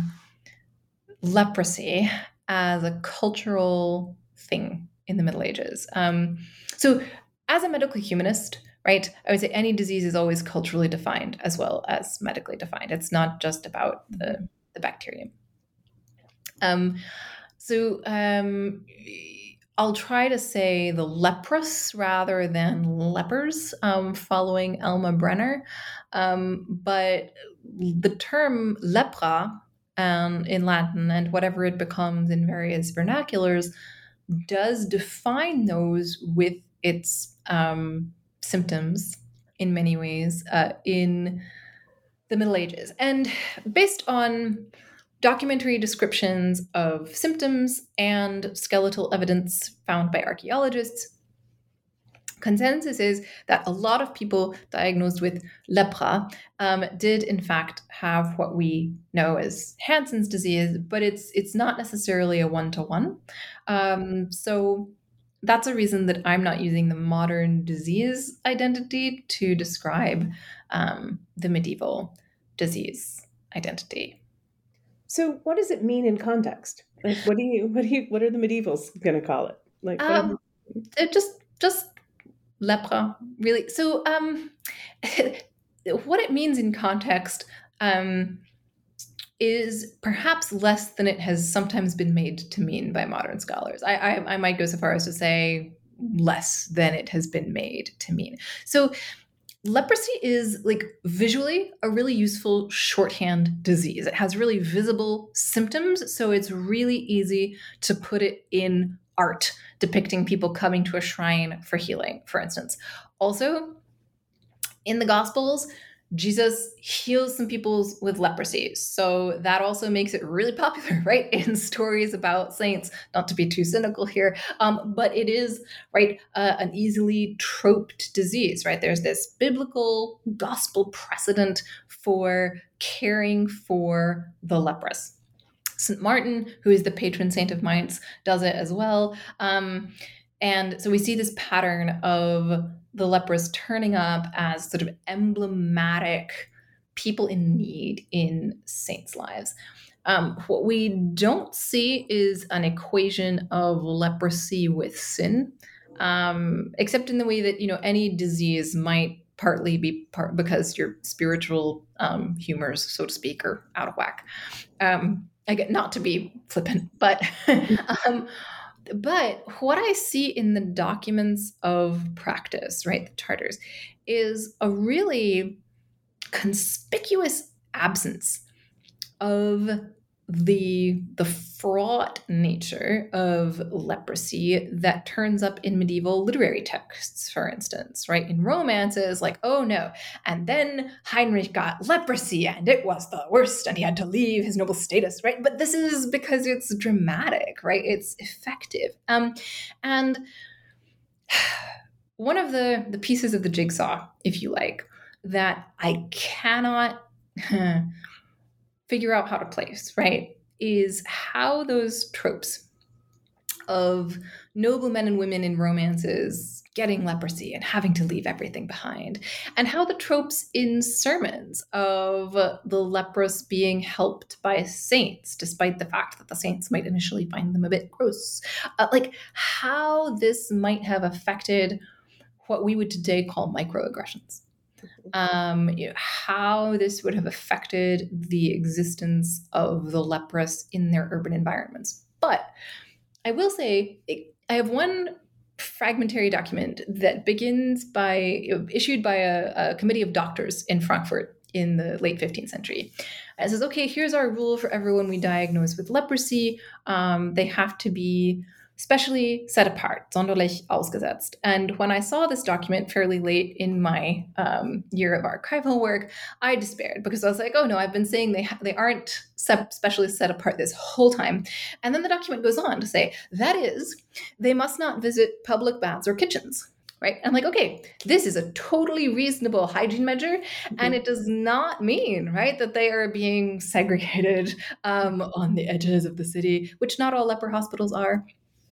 leprosy as a cultural thing in the Middle Ages. Um, so as a medical humanist, right, I would say any disease is always culturally defined as well as medically defined. It's not just about the, the bacterium. Um, so um, I'll try to say the leprous rather than lepers, um, following Elma Brenner. Um, but the term lepra, Um, in Latin, and whatever it becomes in various vernaculars, does define those with its um, symptoms in many ways uh, in the Middle Ages. And based on documentary descriptions of symptoms and skeletal evidence found by archaeologists, consensus is that a lot of people diagnosed with lepra um, did in fact have what we know as Hansen's disease, but it's it's not necessarily a one-to-one. Um, so that's a reason that I'm not using the modern disease identity to describe um, the medieval disease identity. So what does it mean in context? Like, what do you what do you what are the medievals going to call it? Like, um, it just just lepra, really. So um, what it means in context um, is perhaps less than it has sometimes been made to mean by modern scholars. I, I, I might go so far as to say less than it has been made to mean. So leprosy is, like, visually a really useful shorthand disease. It has really visible symptoms, so it's really easy to put it in art, depicting people coming to a shrine for healing, for instance. Also, in the Gospels, Jesus heals some people with leprosy. So that also makes it really popular, right, in stories about saints. Not to be too cynical here, um, but it is, right, uh, an easily troped disease, right? There's this biblical gospel precedent for caring for the leprous. Saint Martin, who is the patron saint of Mainz, does it as well. Um, and so we see this pattern of the leprous turning up as sort of emblematic people in need in saints' lives. Um, what we don't see is an equation of leprosy with sin, um, except in the way that, you know, any disease might partly be part because your spiritual um, humors, so to speak, are out of whack. Um, I get not to be flippant, but um, But what I see in the documents of practice, right, the charters, is a really conspicuous absence of the, the fraught nature of leprosy that turns up in medieval literary texts, for instance, right? In romances, like, oh no, and then Heinrich got leprosy and it was the worst and he had to leave his noble status, right? But this is because it's dramatic, right? It's effective. Um, and one of the, the pieces of the jigsaw, if you like, that I cannot figure out how to place, right, is how those tropes of noble men and women in romances getting leprosy and having to leave everything behind, and how the tropes in sermons of the leprous being helped by saints, despite the fact that the saints might initially find them a bit gross, uh, like how this might have affected what we would today call microaggressions. Um, you know, how this would have affected the existence of the leprous in their urban environments. But I will say, I have one fragmentary document that begins by, issued by a, a committee of doctors in Frankfurt in the late fifteenth century. It says, okay, here's our rule for everyone we diagnose with leprosy. Um, they have to be specially set apart, sonderlich ausgesetzt. And when I saw this document fairly late in my um, year of archival work, I despaired because I was like, oh no, I've been saying they ha- they aren't se- specially set apart this whole time. And then the document goes on to say, that is, they must not visit public baths or kitchens. Right? I'm like, okay, this is a totally reasonable hygiene measure, mm-hmm. and it does not mean, right, that they are being segregated um, on the edges of the city, which not all leper hospitals are.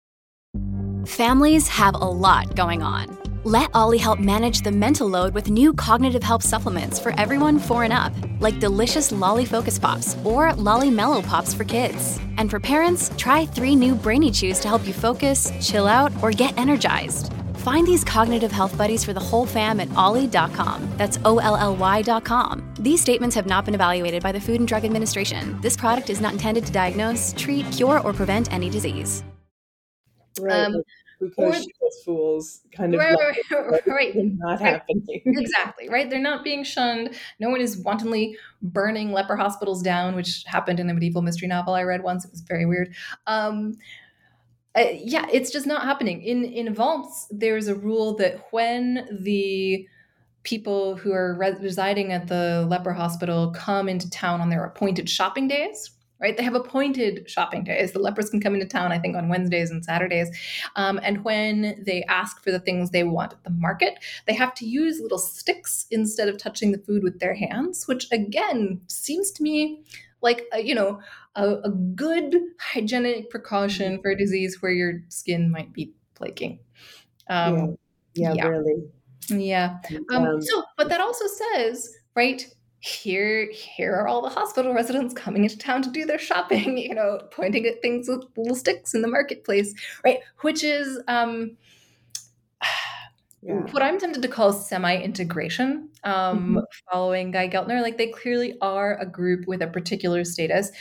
Families have a lot going on. Let Ollie help manage the mental load with new cognitive help supplements for everyone four and up, like delicious Lolly Focus Pops or Lolly Mellow Pops for kids. And for parents, try three new Brainy Chews to help you focus, chill out, or get energized. Find these cognitive health buddies for the whole fam at ollie dot com. That's O L L Y dot com. These statements have not been evaluated by the Food and Drug Administration. This product is not intended to diagnose, treat, cure, or prevent any disease. Right. Um, because or, those fools kind of right, like, right, right, not right. happening. Exactly, right? They're not being shunned. No one is wantonly burning leper hospitals down, which happened in a medieval mystery novel I read once. It was very weird. Um, uh, yeah, it's just not happening. In in Valence, there's a rule that when the people who are res- residing at the leper hospital come into town on their appointed shopping days, right? They have appointed shopping days. The lepers can come into town, I think, on Wednesdays and Saturdays. Um, and when they ask for the things they want at the market, they have to use little sticks instead of touching the food with their hands, which again seems to me like, a, you know, a, a good hygienic precaution for a disease where your skin might be flaking. Um, yeah, yeah, yeah, really. Yeah. Um, Um, so, but that also says, right, here, here are all the hospital residents coming into town to do their shopping, you know, pointing at things with little sticks in the marketplace, right? Which is, um, Yeah. what I'm tempted to call semi-integration, um, Mm-hmm. following Guy Geltner. Like they clearly are a group with a particular status,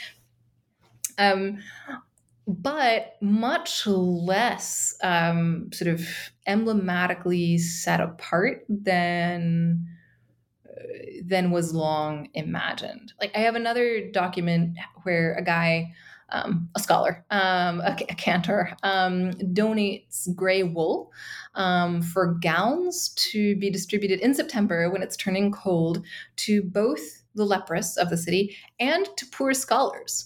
um, but much less um, sort of emblematically set apart than than was long imagined. Like I have another document where a guy, um, a scholar, um, a, a cantor, um, donates gray wool um, for gowns to be distributed in September when it's turning cold to both the leprous of the city and to poor scholars.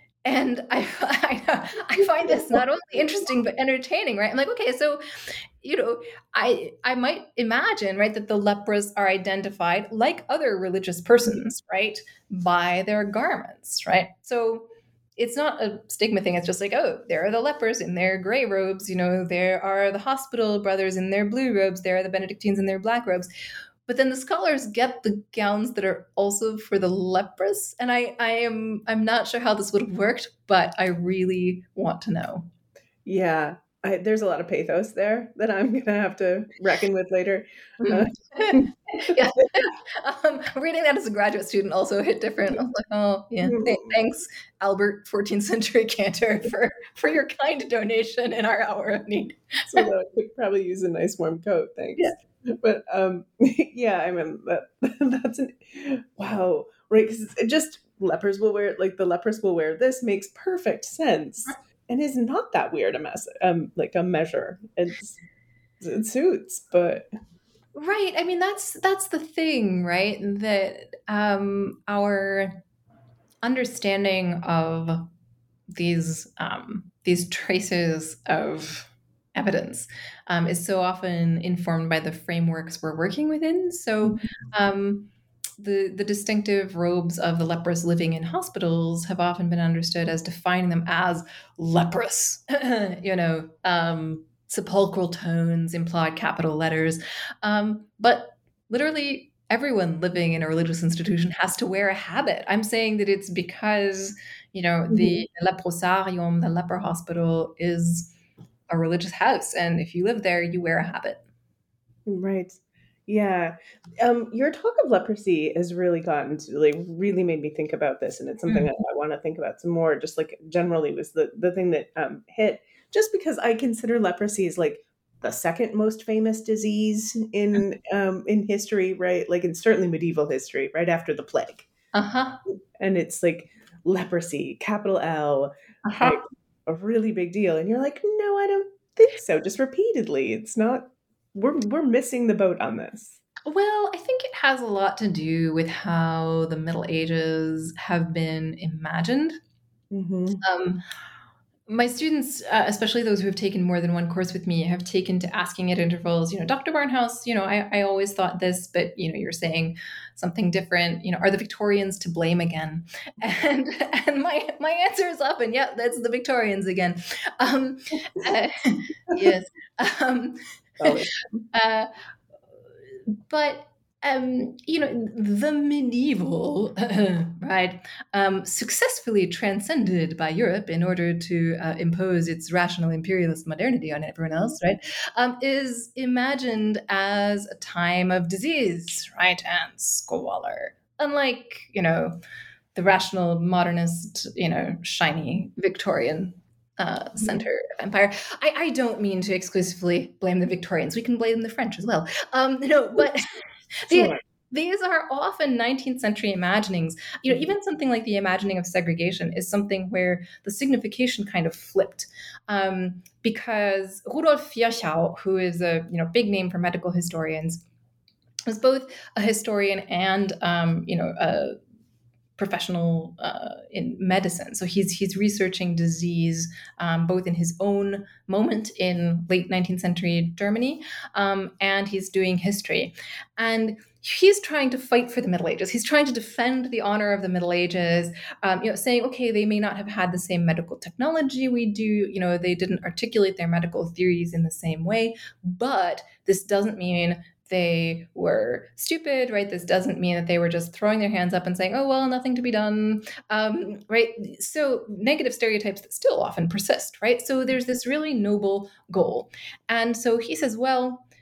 And I, I, I find this not only interesting but entertaining, right? I'm like, okay, so, you know, I I might imagine, right, that the lepers are identified like other religious persons, right, by their garments, right? So it's not a stigma thing. It's just like, oh, there are the lepers in their gray robes. You know, there are the hospital brothers in their blue robes. There are the Benedictines in their black robes. But then the scholars get the gowns that are also for the leprous. And I, I am I'm not sure how this would have worked, but I really want to know. Yeah. I, there's a lot of pathos there that I'm going to have to reckon with later. Uh, yeah. um, reading that as a graduate student also hit different. I was like, oh, yeah. Th- thanks, Albert, fourteenth century cantor, for, for your kind donation in our hour of need. So I could probably use a nice warm coat. Thanks. Yeah. But um, yeah, I mean, that that's an, wow, right? Because it just lepers will wear, like the lepers will wear this makes perfect sense. And is not that weird a mess, um, like a measure. It's, it suits, but right. I mean, that's that's the thing, right? That um, our understanding of these um, these traces of evidence um, is so often informed by the frameworks we're working within. So. Um, The, the distinctive robes of the leprous living in hospitals have often been understood as defining them as leprous, you know, um, sepulchral tones, implied capital letters. Um, but literally everyone living in a religious institution has to wear a habit. I'm saying that it's because, you know, the leprosarium, the leper hospital, is a religious house. And if you live there, you wear a habit. Right. Yeah. Um, your talk of leprosy has really gotten to, like, really made me think about this. And it's something mm. I, I want to think about some more, just like generally was the, the thing that um, hit, just because I consider leprosy as like the second most famous disease in um, in history, right? Like in certainly medieval history, right after the plague. Uh-huh. And it's like leprosy, capital L, uh-huh. like, a really big deal. And you're like, no, I don't think so. Just repeatedly. It's not. We're we're missing the boat on this. Well, I think it has a lot to do with how the Middle Ages have been imagined. Mm-hmm. Um, my students, uh, especially those who have taken more than one course with me, have taken to asking at intervals, you know, Doctor Barnhouse, you know, I, I always thought this, but, you know, you're saying something different. You know, are the Victorians to blame again? And and my my answer is often, yeah, that's the Victorians again. Um, uh, yes. Um, uh, but, um, you know, the medieval, right, um, successfully transcended by Europe in order to uh, impose its rational imperialist modernity on everyone else, right, um, is imagined as a time of disease, right, and squalor. Unlike, you know, the rational modernist, you know, shiny Victorian Uh, center of empire. I, I don't mean to exclusively blame the Victorians. We can blame the French as well. Um, no, but the, Sure. these are often nineteenth century imaginings. You know, even something like the imagining of segregation is something where the signification kind of flipped, um, because Rudolf Virchow, who is a you know big name for medical historians, was both a historian and um, you know a professional uh, in medicine. So he's he's researching disease um, both in his own moment in late nineteenth century Germany, um, and he's doing history. And he's trying to fight for the Middle Ages. He's trying to defend the honor of the Middle Ages, um, you know, saying, okay, they may not have had the same medical technology we do. You know, they didn't articulate their medical theories in the same way, but this doesn't mean they were stupid, right? This doesn't mean that they were just throwing their hands up and saying, oh, well, nothing to be done, um, right? So negative stereotypes that still often persist, right? So there's this really noble goal. And so he says, well,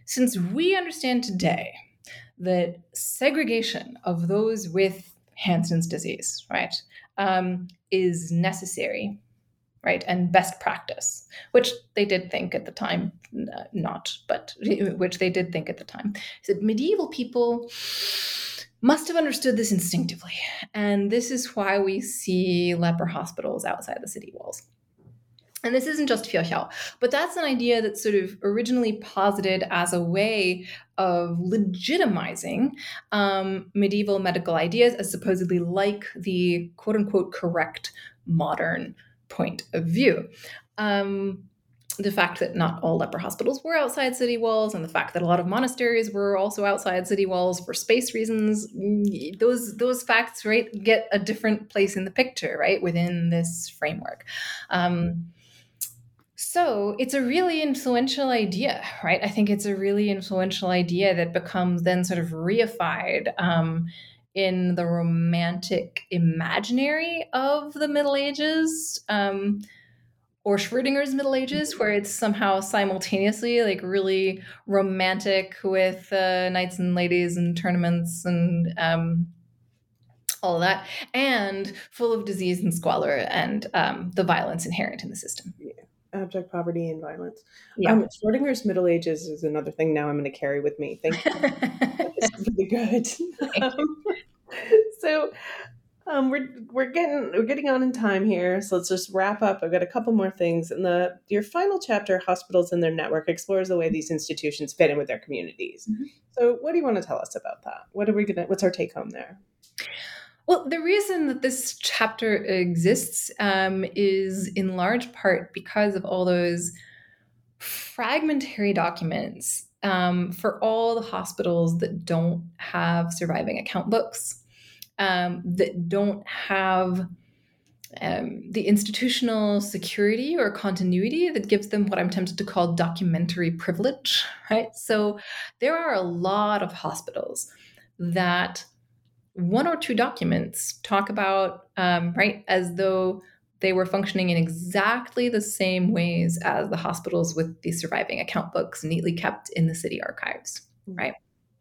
since we understand today that segregation of those with Hansen's disease, right, um, is necessary, right, and best practice, which they did think at the time, uh, not, but which they did think at the time, is that medieval people must have understood this instinctively. And this is why we see leper hospitals outside the city walls. And this isn't just Virchow, but that's an idea that's sort of originally posited as a way of legitimizing um, medieval medical ideas as supposedly like the quote-unquote correct modern point of view. Um, the fact that not all leper hospitals were outside city walls, and the fact that a lot of monasteries were also outside city walls for space reasons, those those facts, right, get a different place in the picture, right, within this framework. Um, So it's a really influential idea, right? I think it's a really influential idea that becomes then sort of reified um, in the romantic imaginary of the Middle Ages, um, or Schrödinger's Middle Ages, where it's somehow simultaneously like really romantic with uh, knights and ladies and tournaments and um, all of that, and full of disease and squalor and um, the violence inherent in the system. Yeah. Abject poverty and violence. Yeah. Um, Schrödinger's Middle Ages is another thing now I'm going to carry with me. Thank you. It's really good. Um, so um, we're we're getting we're getting on in time here. So let's just wrap up. I've got a couple more things. And the your final chapter, Hospitals and Their Network, explores the way these institutions fit in with their communities. Mm-hmm. So what do you want to tell us about that? What are we gonna? What's our take home there? Well, the reason that this chapter exists um, is in large part because of all those fragmentary documents um, for all the hospitals that don't have surviving account books, um, that don't have um, the institutional security or continuity that gives them what I'm tempted to call documentary privilege, right? So there are a lot of hospitals that one or two documents talk about, um, right, as though they were functioning in exactly the same ways as the hospitals with the surviving account books neatly kept in the city archives, right?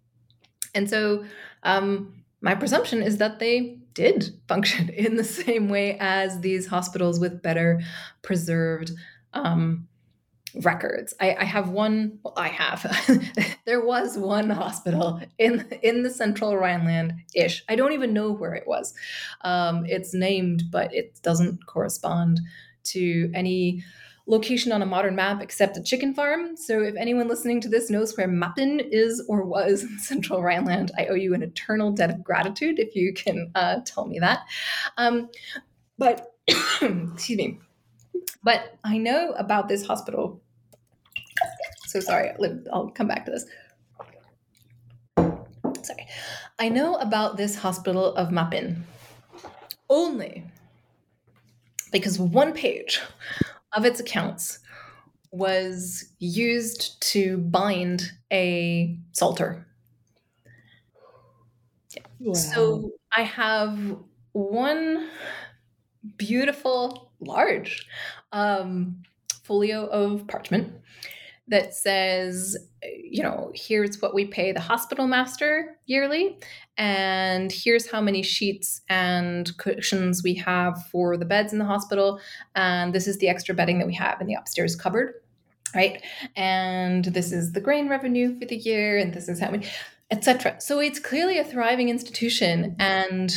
And so um, my presumption is that they did function in the same way as these hospitals with better preserved um records. I, I have one, well, I have, there was one hospital in in the central Rhineland-ish. I don't even know where it was. Um, it's named, but it doesn't correspond to any location on a modern map except a chicken farm. So if anyone listening to this knows where Mappen is or was in central Rhineland, I owe you an eternal debt of gratitude if you can uh, tell me that. Um, but, excuse me. But I know about this hospital. So sorry, I'll come back to this. Sorry. I know about this hospital of Mappen only because one page of its accounts was used to bind a psalter. Yeah. Wow. So I have one beautiful, large um, folio of parchment that says, you know, here's what we pay the hospital master yearly, and here's how many sheets and cushions we have for the beds in the hospital, and this is the extra bedding that we have in the upstairs cupboard, right? And this is the grain revenue for the year, and this is how many, et cetera. So it's clearly a thriving institution, and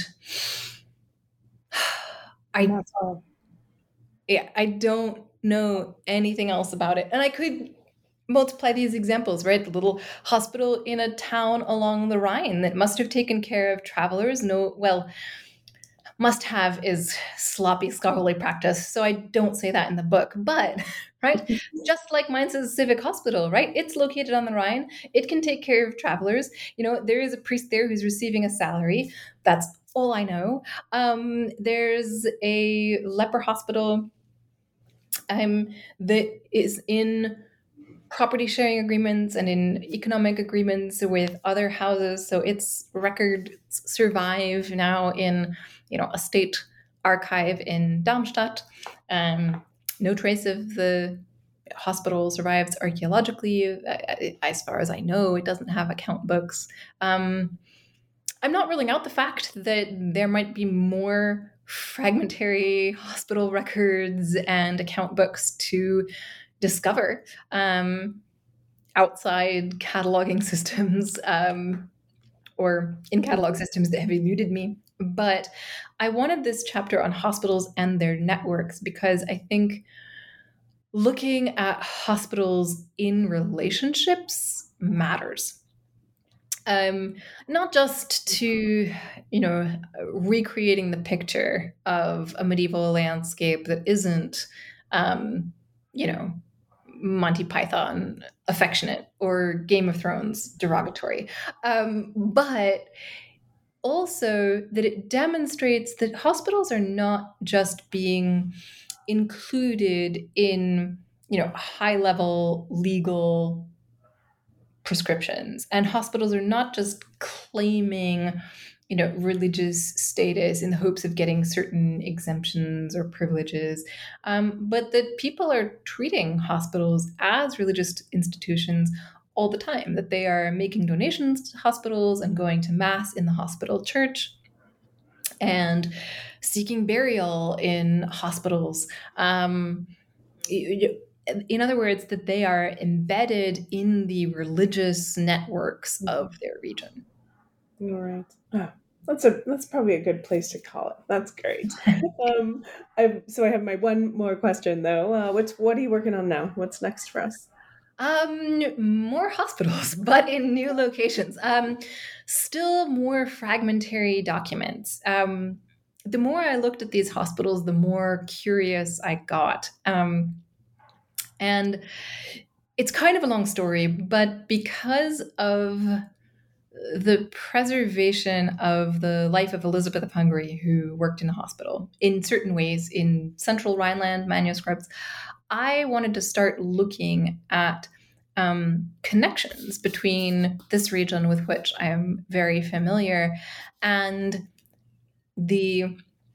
I, yeah, I don't know anything else about it. And I could multiply these examples, right? The little hospital in a town along the Rhine that must have taken care of travelers. No, well, must have is sloppy scholarly practice. So I don't say that in the book, but right, just like Mainz's civic hospital, right? It's located on the Rhine. It can take care of travelers. You know, there is a priest there who's receiving a salary. That's all I know. Um, there's a leper hospital um, that is in property sharing agreements and in economic agreements with other houses. So its records survive now in, you know, a state archive in Darmstadt. Um, no trace of the hospital survives archaeologically. As far as I know, it doesn't have account books. Um, I'm not ruling out the fact that there might be more fragmentary hospital records and account books to discover um, outside cataloging systems um, or in catalog systems that have eluded me. But I wanted this chapter on hospitals and their networks because I think looking at hospitals in relationships matters. Um, not just to, you know, recreating the picture of a medieval landscape that isn't, um, you know, Monty Python affectionate or Game of Thrones derogatory, um, but also that it demonstrates that hospitals are not just being included in, you know, high-level legal prescriptions, and hospitals are not just claiming, you know, religious status in the hopes of getting certain exemptions or privileges, um, but that people are treating hospitals as religious institutions all the time, that they are making donations to hospitals and going to mass in the hospital church and seeking burial in hospitals. Um, in other words, that they are embedded in the religious networks of their region. All right. Oh, that's a that's probably a good place to call it. That's great. um, I've, so I have my one more question though. Uh, what's what are you working on now? What's next for us? Um, more hospitals, but in new locations. Um, still more fragmentary documents. Um, the more I looked at these hospitals, the more curious I got. Um, and it's kind of a long story, but because of the preservation of the life of Elizabeth of Hungary, who worked in a hospital in certain ways in central Rhineland manuscripts, I wanted to start looking at um, connections between this region with which I am very familiar and the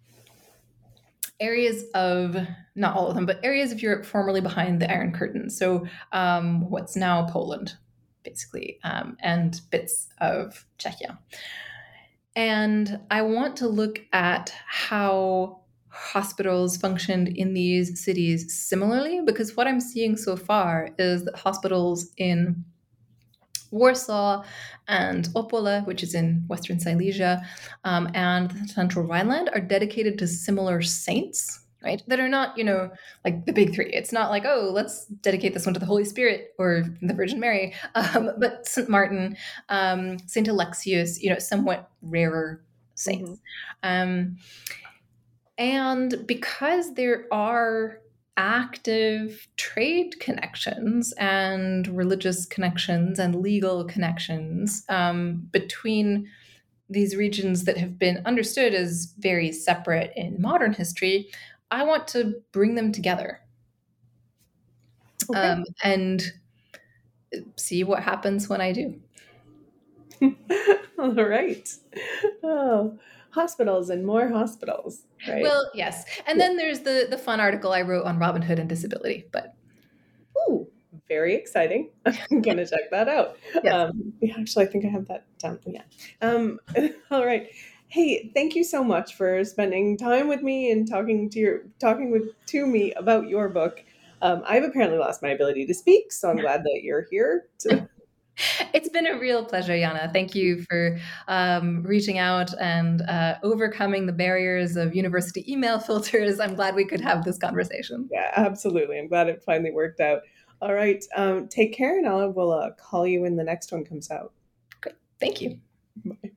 areas of, not all of them, but areas of Europe formerly behind the Iron Curtain. So um, what's now Poland, basically, um, and bits of Czechia. And I want to look at how hospitals functioned in these cities similarly, because what I'm seeing so far is that hospitals in Warsaw and Opole, which is in Western Silesia, um, and the central Rhineland are dedicated to similar saints, right? That are not, you know, like the big three. It's not like, oh, let's dedicate this one to the Holy Spirit or the Virgin Mary, um, but Saint Martin, um, Saint Alexius, you know, somewhat rarer saints. Mm-hmm. Um, and because there are active trade connections and religious connections and legal connections um, between these regions that have been understood as very separate in modern history, I want to bring them together. Okay. Um, and see what happens when I do. All right. Oh, hospitals and more hospitals. Right. Well, yes. And yeah. Then there's the the fun article I wrote on Robin Hood and disability. But ooh, very exciting. I'm going to check that out. Yes. Um, yeah, actually, I think I have that down. Yeah. Um, all right. Hey, thank you so much for spending time with me and talking to your talking with to me about your book. Um, I've apparently lost my ability to speak, so I'm glad that you're here to It's been a real pleasure, Jana. Thank you for um, reaching out and uh, overcoming the barriers of university email filters. I'm glad we could have this conversation. Yeah, absolutely. I'm glad it finally worked out. All right. Um, take care, and I will uh, call you when the next one comes out. Great. Thank you. Bye.